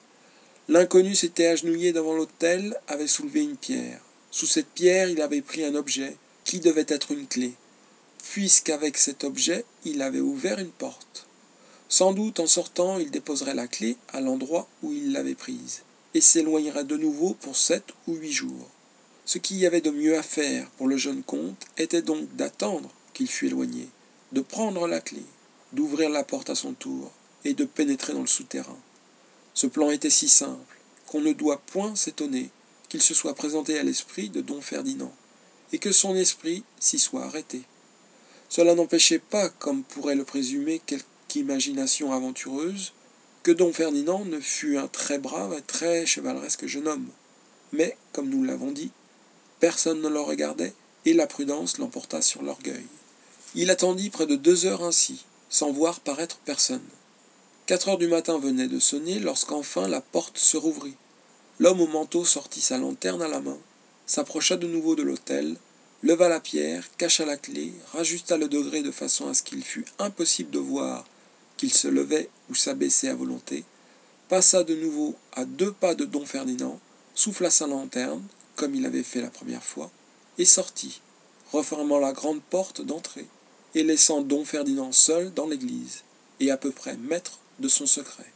L'inconnu s'était agenouillé devant l'autel, avait soulevé une pierre. Sous cette pierre, il avait pris un objet qui devait être une clé, puisqu'avec cet objet, il avait ouvert une porte. Sans doute, en sortant, il déposerait la clé à l'endroit où il l'avait prise, et s'éloignerait de nouveau pour sept ou huit jours. Ce qu'il y avait de mieux à faire pour le jeune comte était donc d'attendre qu'il fût éloigné, de prendre la clé, d'ouvrir la porte à son tour, et de pénétrer dans le souterrain. Ce plan était si simple qu'on ne doit point s'étonner qu'il se soit présenté à l'esprit de Don Ferdinand, et que son esprit s'y soit arrêté. Cela n'empêchait pas, comme pourrait le présumer quelque imagination aventureuse, que Don Ferdinand ne fût un très brave et très chevaleresque jeune homme. Mais, comme nous l'avons dit, personne ne le regardait, et la prudence l'emporta sur l'orgueil. Il attendit près de deux heures ainsi, sans voir paraître personne. Quatre heures du matin venaient de sonner lorsqu'enfin la porte se rouvrit. L'homme au manteau sortit sa lanterne à la main, s'approcha de nouveau de l'autel, leva la pierre, cacha la clé, rajusta le degré de façon à ce qu'il fût impossible de voir qu'il se levait ou s'abaissait à volonté, passa de nouveau à deux pas de Don Ferdinand, souffla sa lanterne, comme il avait fait la première fois, et sortit, refermant la grande porte d'entrée, et laissant Don Ferdinand seul dans l'église, et à peu près maître de son secret.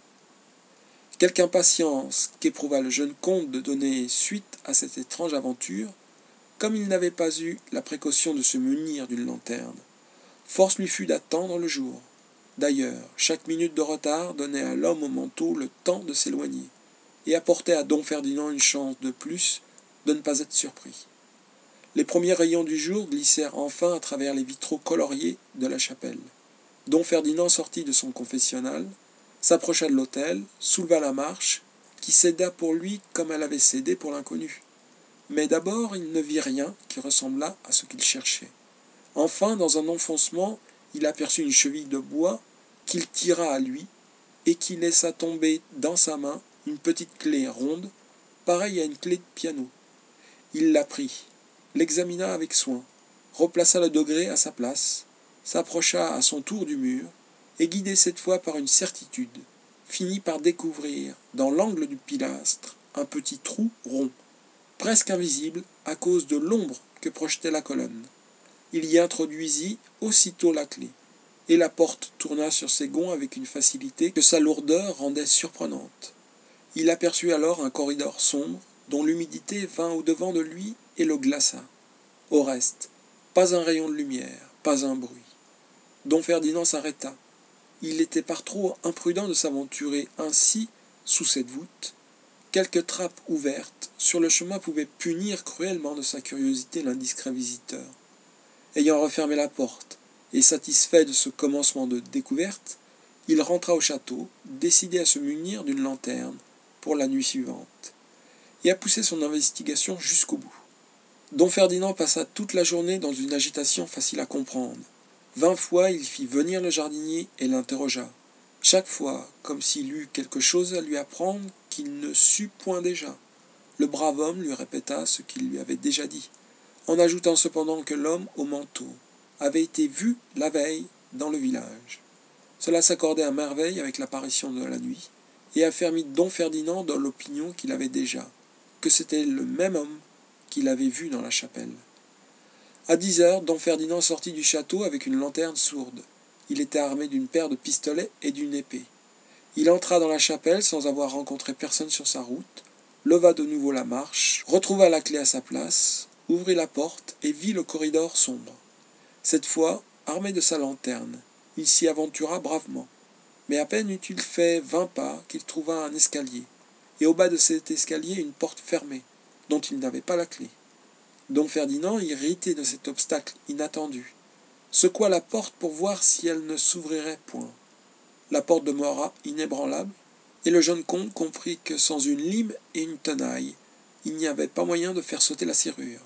Quelque impatience qu'éprouva le jeune comte de donner suite à cette étrange aventure, comme il n'avait pas eu la précaution de se munir d'une lanterne, force lui fut d'attendre le jour. D'ailleurs, chaque minute de retard donnait à l'homme au manteau le temps de s'éloigner, et apportait à Don Ferdinand une chance de plus de ne pas être surpris. Les premiers rayons du jour glissèrent enfin à travers les vitraux coloriés de la chapelle. Don Ferdinand sortit de son confessionnal, s'approcha de l'autel, souleva la marche, qui céda pour lui comme elle avait cédé pour l'inconnu. Mais d'abord il ne vit rien qui ressemblât à ce qu'il cherchait. Enfin, dans un enfoncement, il aperçut une cheville de bois qu'il tira à lui et qui laissa tomber dans sa main une petite clé ronde, pareille à une clé de piano. Il la prit, l'examina avec soin, replaça le degré à sa place, s'approcha à son tour du mur, et guidé cette fois par une certitude, finit par découvrir, dans l'angle du pilastre, un petit trou rond, presque invisible à cause de l'ombre que projetait la colonne. Il y introduisit aussitôt la clé, et la porte tourna sur ses gonds avec une facilité que sa lourdeur rendait surprenante. Il aperçut alors un corridor sombre, dont l'humidité vint au-devant de lui et le glaça. Au reste, pas un rayon de lumière, pas un bruit. Don Ferdinand s'arrêta. Il était par trop imprudent de s'aventurer ainsi sous cette voûte. Quelques trappes ouvertes sur le chemin pouvaient punir cruellement de sa curiosité l'indiscret visiteur. Ayant refermé la porte et satisfait de ce commencement de découverte, il rentra au château, décidé à se munir d'une lanterne pour la nuit suivante, et à pousser son investigation jusqu'au bout. Don Ferdinand passa toute la journée dans une agitation facile à comprendre. Vingt fois il fit venir le jardinier et l'interrogea, chaque fois comme s'il eût quelque chose à lui apprendre qu'il ne sut point déjà. Le brave homme lui répéta ce qu'il lui avait déjà dit, en ajoutant cependant que l'homme au manteau avait été vu la veille dans le village. Cela s'accordait à merveille avec l'apparition de la nuit, et affermit Don Ferdinand dans l'opinion qu'il avait déjà, que c'était le même homme qu'il avait vu dans la chapelle. À dix heures, Don Ferdinand sortit du château avec une lanterne sourde. Il était armé d'une paire de pistolets et d'une épée. Il entra dans la chapelle sans avoir rencontré personne sur sa route, leva de nouveau la marche, retrouva la clé à sa place, ouvrit la porte et vit le corridor sombre. Cette fois, armé de sa lanterne, il s'y aventura bravement. Mais à peine eut-il fait vingt pas qu'il trouva un escalier, et au bas de cet escalier une porte fermée, dont il n'avait pas la clé. Don Ferdinand, irrité de cet obstacle inattendu, secoua la porte pour voir si elle ne s'ouvrirait point. La porte demeura inébranlable, et le jeune comte comprit que sans une lime et une tenaille, il n'y avait pas moyen de faire sauter la serrure.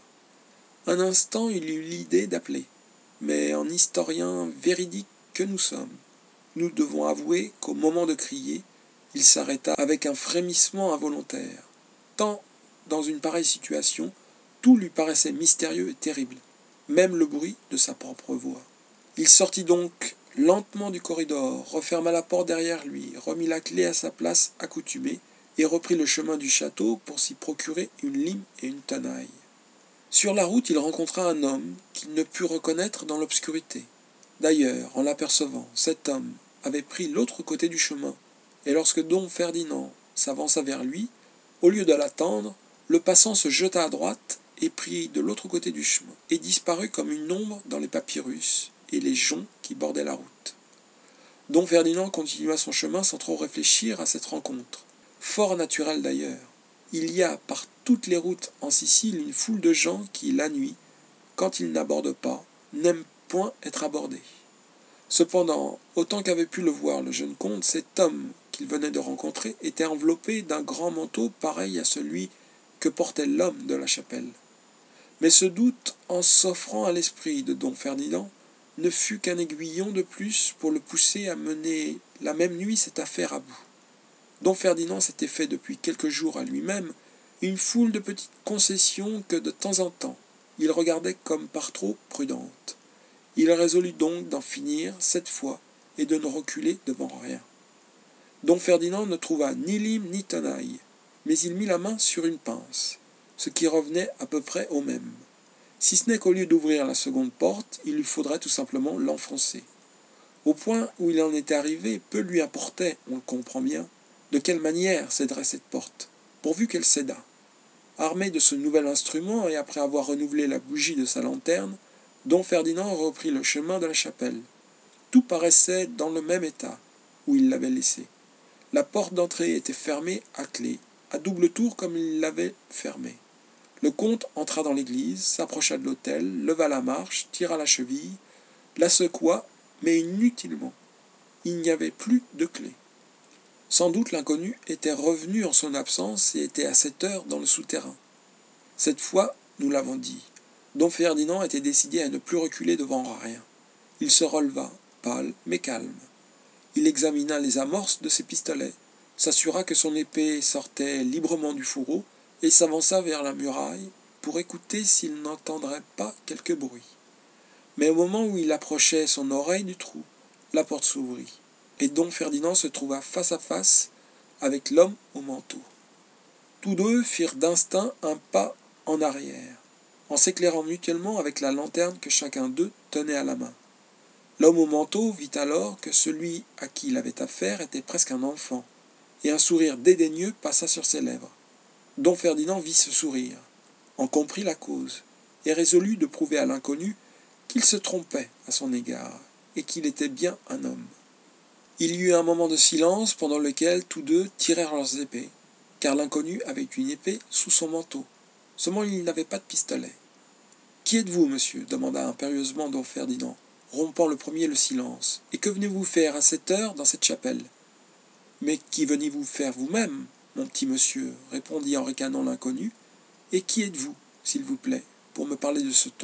Un instant, il eut l'idée d'appeler, mais en historien véridique que nous sommes, nous devons avouer qu'au moment de crier, il s'arrêta avec un frémissement involontaire, tant, dans une pareille situation, tout lui paraissait mystérieux et terrible, même le bruit de sa propre voix. Il sortit donc lentement du corridor, referma la porte derrière lui, remit la clé à sa place accoutumée et reprit le chemin du château pour s'y procurer une lime et une tenaille. Sur la route, il rencontra un homme qu'il ne put reconnaître dans l'obscurité. D'ailleurs, en l'apercevant, cet homme avait pris l'autre côté du chemin, et lorsque Don Ferdinand s'avança vers lui, au lieu de l'attendre, le passant se jeta à droite et prit de l'autre côté du chemin, et disparut comme une ombre dans les papyrus et les joncs qui bordaient la route. Don Ferdinand continua son chemin sans trop réfléchir à cette rencontre, fort naturelle d'ailleurs. Il y a par toutes les routes en Sicile une foule de gens qui, la nuit, quand ils n'abordent pas, n'aiment point être abordés. Cependant, autant qu'avait pu le voir le jeune comte, cet homme qu'il venait de rencontrer était enveloppé d'un grand manteau pareil à celui que portait l'homme de la chapelle. Mais ce doute, en s'offrant à l'esprit de Don Ferdinand, ne fut qu'un aiguillon de plus pour le pousser à mener la même nuit cette affaire à bout. Don Ferdinand s'était fait depuis quelques jours à lui-même une foule de petites concessions que de temps en temps il regardait comme par trop prudentes. Il résolut donc d'en finir cette fois et de ne reculer devant rien. Don Ferdinand ne trouva ni lime ni tenaille, mais il mit la main sur une pince, ce qui revenait à peu près au même. Si ce n'est qu'au lieu d'ouvrir la seconde porte, il lui faudrait tout simplement l'enfoncer. Au point où il en était arrivé, peu lui importait, on le comprend bien, de quelle manière céderait cette porte, pourvu qu'elle cédât. Armé de ce nouvel instrument et après avoir renouvelé la bougie de sa lanterne, Don Ferdinand reprit le chemin de la chapelle. Tout paraissait dans le même état où il l'avait laissé. La porte d'entrée était fermée à clé, à double tour comme il l'avait fermée. Le comte entra dans l'église, s'approcha de l'autel, leva la marche, tira la cheville, la secoua, mais inutilement. Il n'y avait plus de clé. Sans doute l'inconnu était revenu en son absence et était à cette heure dans le souterrain. Cette fois, nous l'avons dit, Don Ferdinand était décidé à ne plus reculer devant rien. Il se releva, pâle mais calme. Il examina les amorces de ses pistolets, s'assura que son épée sortait librement du fourreau et s'avança vers la muraille pour écouter s'il n'entendrait pas quelque bruit. Mais au moment où il approchait son oreille du trou, la porte s'ouvrit, et Don Ferdinand se trouva face à face avec l'homme au manteau. Tous deux firent d'instinct un pas en arrière, en s'éclairant mutuellement avec la lanterne que chacun d'eux tenait à la main. L'homme au manteau vit alors que celui à qui il avait affaire était presque un enfant, et un sourire dédaigneux passa sur ses lèvres. Don Ferdinand vit ce sourire, en comprit la cause, et résolut de prouver à l'inconnu qu'il se trompait à son égard, et qu'il était bien un homme. Il y eut un moment de silence pendant lequel tous deux tirèrent leurs épées, car l'inconnu avait une épée sous son manteau. Seulement il n'avait pas de pistolet. « Qui êtes-vous, monsieur » demanda impérieusement Don Ferdinand, rompant le premier le silence. « Et que venez-vous faire à cette heure dans cette chapelle ?»« Mais qui venez-vous faire vous-même, mon petit monsieur » répondit en ricanant l'inconnu. « Et qui êtes-vous, s'il vous plaît, pour me parler de ce ton ?»«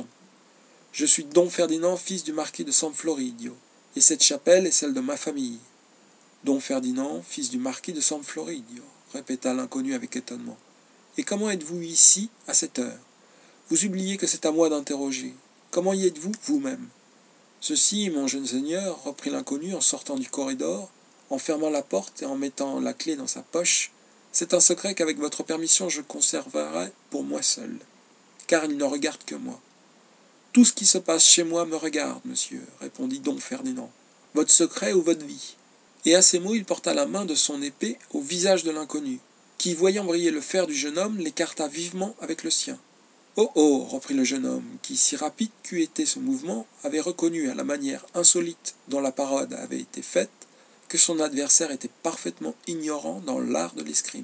Je suis Don Ferdinand, fils du marquis de San Floridio, et cette chapelle est celle de ma famille. »« Don Ferdinand, fils du marquis de San Floridio, » répéta l'inconnu avec étonnement. « Et comment êtes-vous ici à cette heure ? Vous oubliez que c'est à moi d'interroger. Comment y êtes-vous vous-même ? » « Ceci, mon jeune seigneur, reprit l'inconnu en sortant du corridor, en fermant la porte et en mettant la clé dans sa poche, c'est un secret qu'avec votre permission je conserverai pour moi seul, car il ne regarde que moi. Tout ce qui se passe chez moi me regarde, monsieur, répondit Don Ferdinand. Votre secret ou votre vie ? Et à ces mots, il porta la main de son épée au visage de l'inconnu, qui, voyant briller le fer du jeune homme, l'écarta vivement avec le sien. « Oh oh !» reprit le jeune homme, qui, si rapide qu'eût été ce mouvement, avait reconnu à la manière insolite dont la parade avait été faite que son adversaire était parfaitement ignorant dans l'art de l'escrime.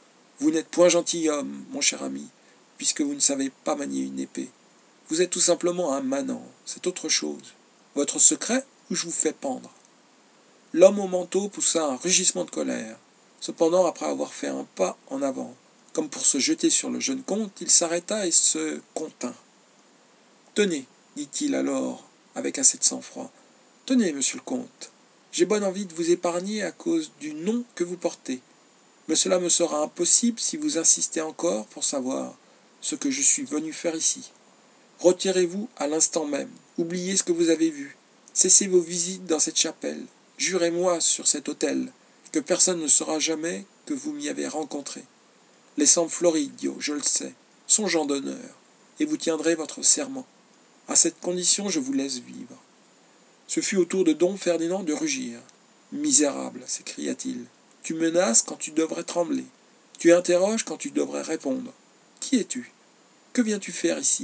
« Vous n'êtes point gentilhomme, mon cher ami, puisque vous ne savez pas manier une épée. Vous êtes tout simplement un manant, c'est autre chose. Votre secret, ou je vous fais pendre ?» L'homme au manteau poussa un rugissement de colère. Cependant, après avoir fait un pas en avant, comme pour se jeter sur le jeune comte, il s'arrêta et se contint. « Tenez, dit-il alors, avec assez de sang-froid, « tenez, monsieur le comte, j'ai bonne envie de vous épargner à cause du nom que vous portez, mais cela me sera impossible si vous insistez encore pour savoir ce que je suis venu faire ici. Retirez-vous à l'instant même, oubliez ce que vous avez vu, cessez vos visites dans cette chapelle, jurez-moi sur cet autel que personne ne saura jamais que vous m'y avez rencontré. Les San Floridio, je le sais, sont gens d'honneur, et vous tiendrez votre serment. À cette condition, je vous laisse vivre. » Ce fut au tour de Don Ferdinand de rugir. « Misérable, s'écria-t-il, tu menaces quand tu devrais trembler. Tu interroges quand tu devrais répondre. Qui es-tu ? Que viens-tu faire ici ?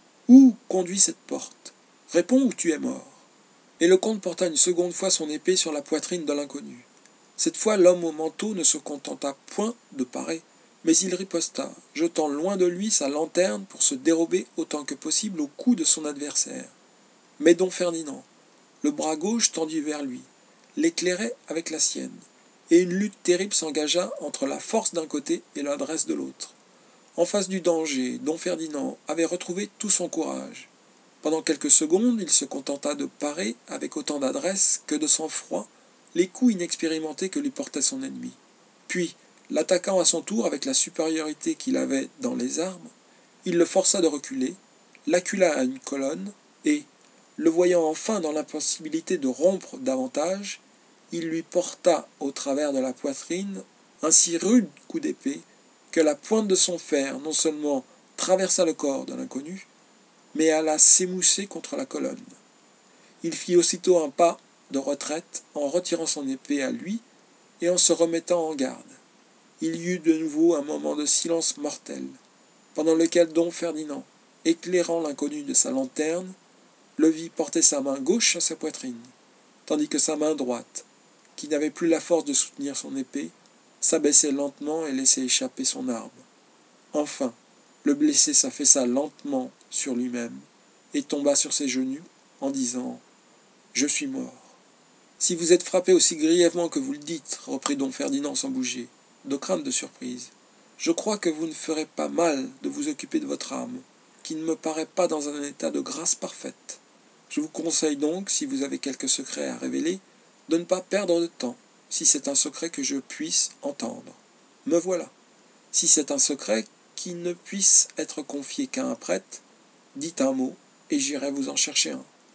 Où conduit cette porte ? Réponds ou tu es mort. » Et le comte porta une seconde fois son épée sur la poitrine de l'inconnu. Cette fois, l'homme au manteau ne se contenta point de parer, mais il riposta, jetant loin de lui sa lanterne pour se dérober autant que possible au cou de son adversaire. Mais Don Ferdinand, le bras gauche tendu vers lui, l'éclairait avec la sienne, et une lutte terrible s'engagea entre la force d'un côté et l'adresse de l'autre. En face du danger, Don Ferdinand avait retrouvé tout son courage. Pendant quelques secondes, il se contenta de parer avec autant d'adresse que de sang-froid les coups inexpérimentés que lui portait son ennemi. Puis, l'attaquant à son tour avec la supériorité qu'il avait dans les armes, il le força de reculer, l'accula à une colonne, et, le voyant enfin dans l'impossibilité de rompre davantage, il lui porta au travers de la poitrine un si rude coup d'épée que la pointe de son fer non seulement traversa le corps de l'inconnu, mais alla s'émousser contre la colonne. Il fit aussitôt un pas de retraite en retirant son épée à lui et en se remettant en garde. Il y eut de nouveau un moment de silence mortel, pendant lequel Don Ferdinand, éclairant l'inconnu de sa lanterne, le vit porter sa main gauche à sa poitrine, tandis que sa main droite, qui n'avait plus la force de soutenir son épée, s'abaissait lentement et laissait échapper son arme. Enfin, le blessé s'affaissa lentement sur lui-même et tomba sur ses genoux en disant « Je suis mort. » « Si vous êtes frappé aussi grièvement que vous le dites, reprit Don Ferdinand sans bouger, de crainte de surprise, je crois que vous ne ferez pas mal de vous occuper de votre âme, qui ne me paraît pas dans un état de grâce parfaite. Je vous conseille donc, si vous avez quelque secret à révéler, de ne pas perdre de temps, si c'est un secret que je puisse entendre. Me voilà. Si c'est un secret qui ne puisse être confié qu'à un prêtre, dites un mot, et j'irai vous en chercher un.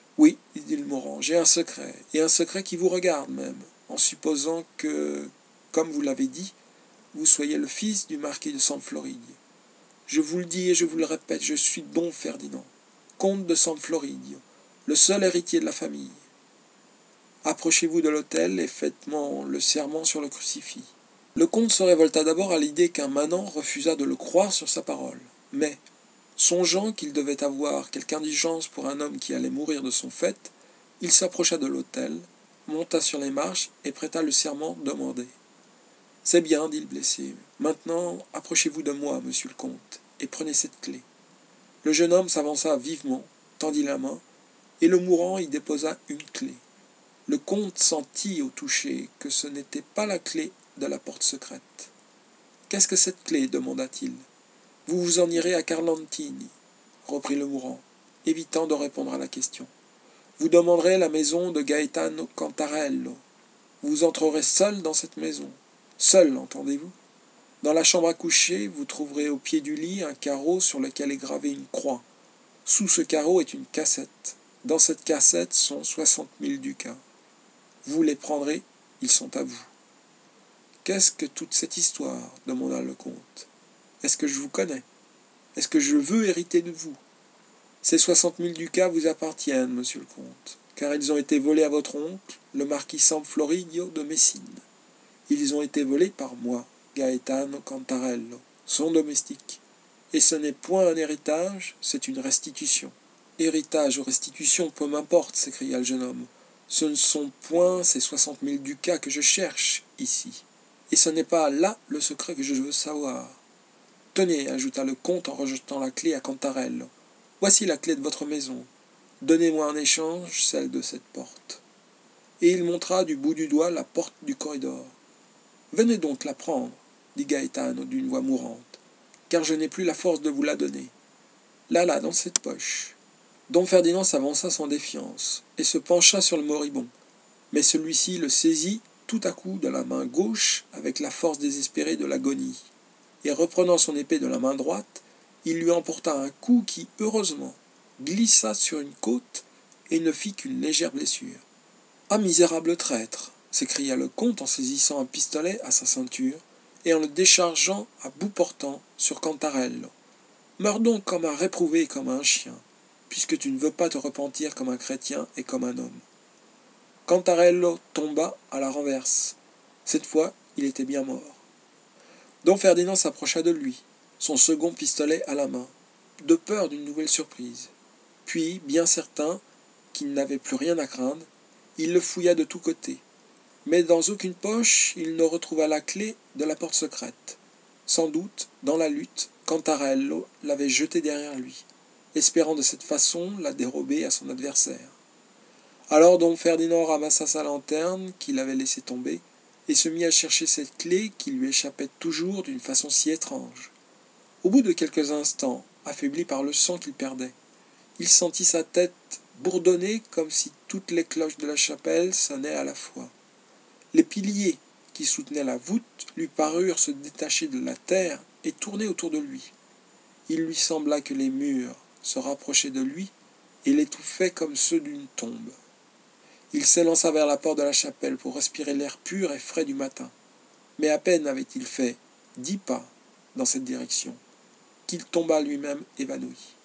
Oui, dit le mourant, j'ai un secret, et un secret qui vous regarde même, en supposant que, comme vous l'avez dit, vous soyez le fils du marquis de San Floridio. Je vous le dis et je vous le répète, je suis Don Ferdinand, comte de San Floridio, le seul héritier de la famille. Approchez-vous de l'autel et faites-moi le serment sur le crucifix. Le comte se révolta d'abord à l'idée qu'un manant refusât de le croire sur sa parole, mais, songeant qu'il devait avoir quelque indigence pour un homme qui allait mourir de son fait, il s'approcha de l'autel, monta sur les marches et prêta le serment demandé. « C'est bien, dit le blessé. Maintenant, approchez-vous de moi, monsieur le comte, et prenez cette clé. » Le jeune homme s'avança vivement, tendit la main, et le mourant y déposa une clé. Le comte sentit au toucher que ce n'était pas la clé de la porte secrète. « Qu'est-ce que cette clé ?» demanda-t-il. « Vous vous en irez à Carlantini, » reprit le mourant, évitant de répondre à la question. « Vous demanderez la maison de Gaetano Cantarello. Vous entrerez seul dans cette maison. Seul, entendez-vous ? Dans la chambre à coucher, vous trouverez au pied du lit un carreau sur lequel est gravée une croix. Sous ce carreau est une cassette. Dans cette cassette sont soixante mille ducats. Vous les prendrez, ils sont à vous. » « Qu'est-ce que toute cette histoire ? Demanda le comte. « Est-ce que je vous connais ? Est-ce que je veux hériter de vous ? Ces soixante mille ducats vous appartiennent, monsieur le comte, car ils ont été volés à votre oncle, le marquis San Floridio de Messine. Ils ont été volés par moi, Gaetano Cantarello, son domestique. Et ce n'est point un héritage, c'est une restitution. »« Héritage ou restitution, peu m'importe, s'écria le jeune homme. Ce ne sont point ces soixante mille ducats que je cherche ici. Et ce n'est pas là le secret que je veux savoir. Tenez, ajouta le comte en rejetant la clé à Cantarello. Voici la clé de votre maison. Donnez-moi en échange celle de cette porte. Et il montra du bout du doigt la porte du corridor. Venez donc la prendre, dit Gaetano d'une voix mourante, car je n'ai plus la force de vous la donner. Là, là, dans cette poche. Don Ferdinand s'avança sans défiance et se pencha sur le moribond, mais celui-ci le saisit tout à coup de la main gauche avec la force désespérée de l'agonie, et reprenant son épée de la main droite, il lui emporta un coup qui, heureusement, glissa sur une côte et ne fit qu'une légère blessure. « Ah, misérable traître !» s'écria le comte en saisissant un pistolet à sa ceinture et en le déchargeant à bout portant sur Cantarello. « Meurs donc comme un réprouvé et comme un chien, puisque tu ne veux pas te repentir comme un chrétien et comme un homme. » Cantarello tomba à la renverse. Cette fois, il était bien mort. Don Ferdinand s'approcha de lui, son second pistolet à la main, de peur d'une nouvelle surprise. Puis, bien certain qu'il n'avait plus rien à craindre, il le fouilla de tous côtés. Mais dans aucune poche, il ne retrouva la clé de la porte secrète. Sans doute, dans la lutte, Cantarello l'avait jetée derrière lui, espérant de cette façon la dérober à son adversaire. Alors Don Ferdinand ramassa sa lanterne qu'il avait laissée tomber et se mit à chercher cette clé qui lui échappait toujours d'une façon si étrange. Au bout de quelques instants, affaibli par le sang qu'il perdait, il sentit sa tête bourdonner comme si toutes les cloches de la chapelle sonnaient à la fois. Les piliers qui soutenaient la voûte lui parurent se détacher de la terre et tourner autour de lui. Il lui sembla que les murs se rapprochaient de lui et l'étouffaient comme ceux d'une tombe. Il s'élança vers la porte de la chapelle pour respirer l'air pur et frais du matin. Mais à peine avait-il fait dix pas dans cette direction qu'il tomba lui-même évanoui.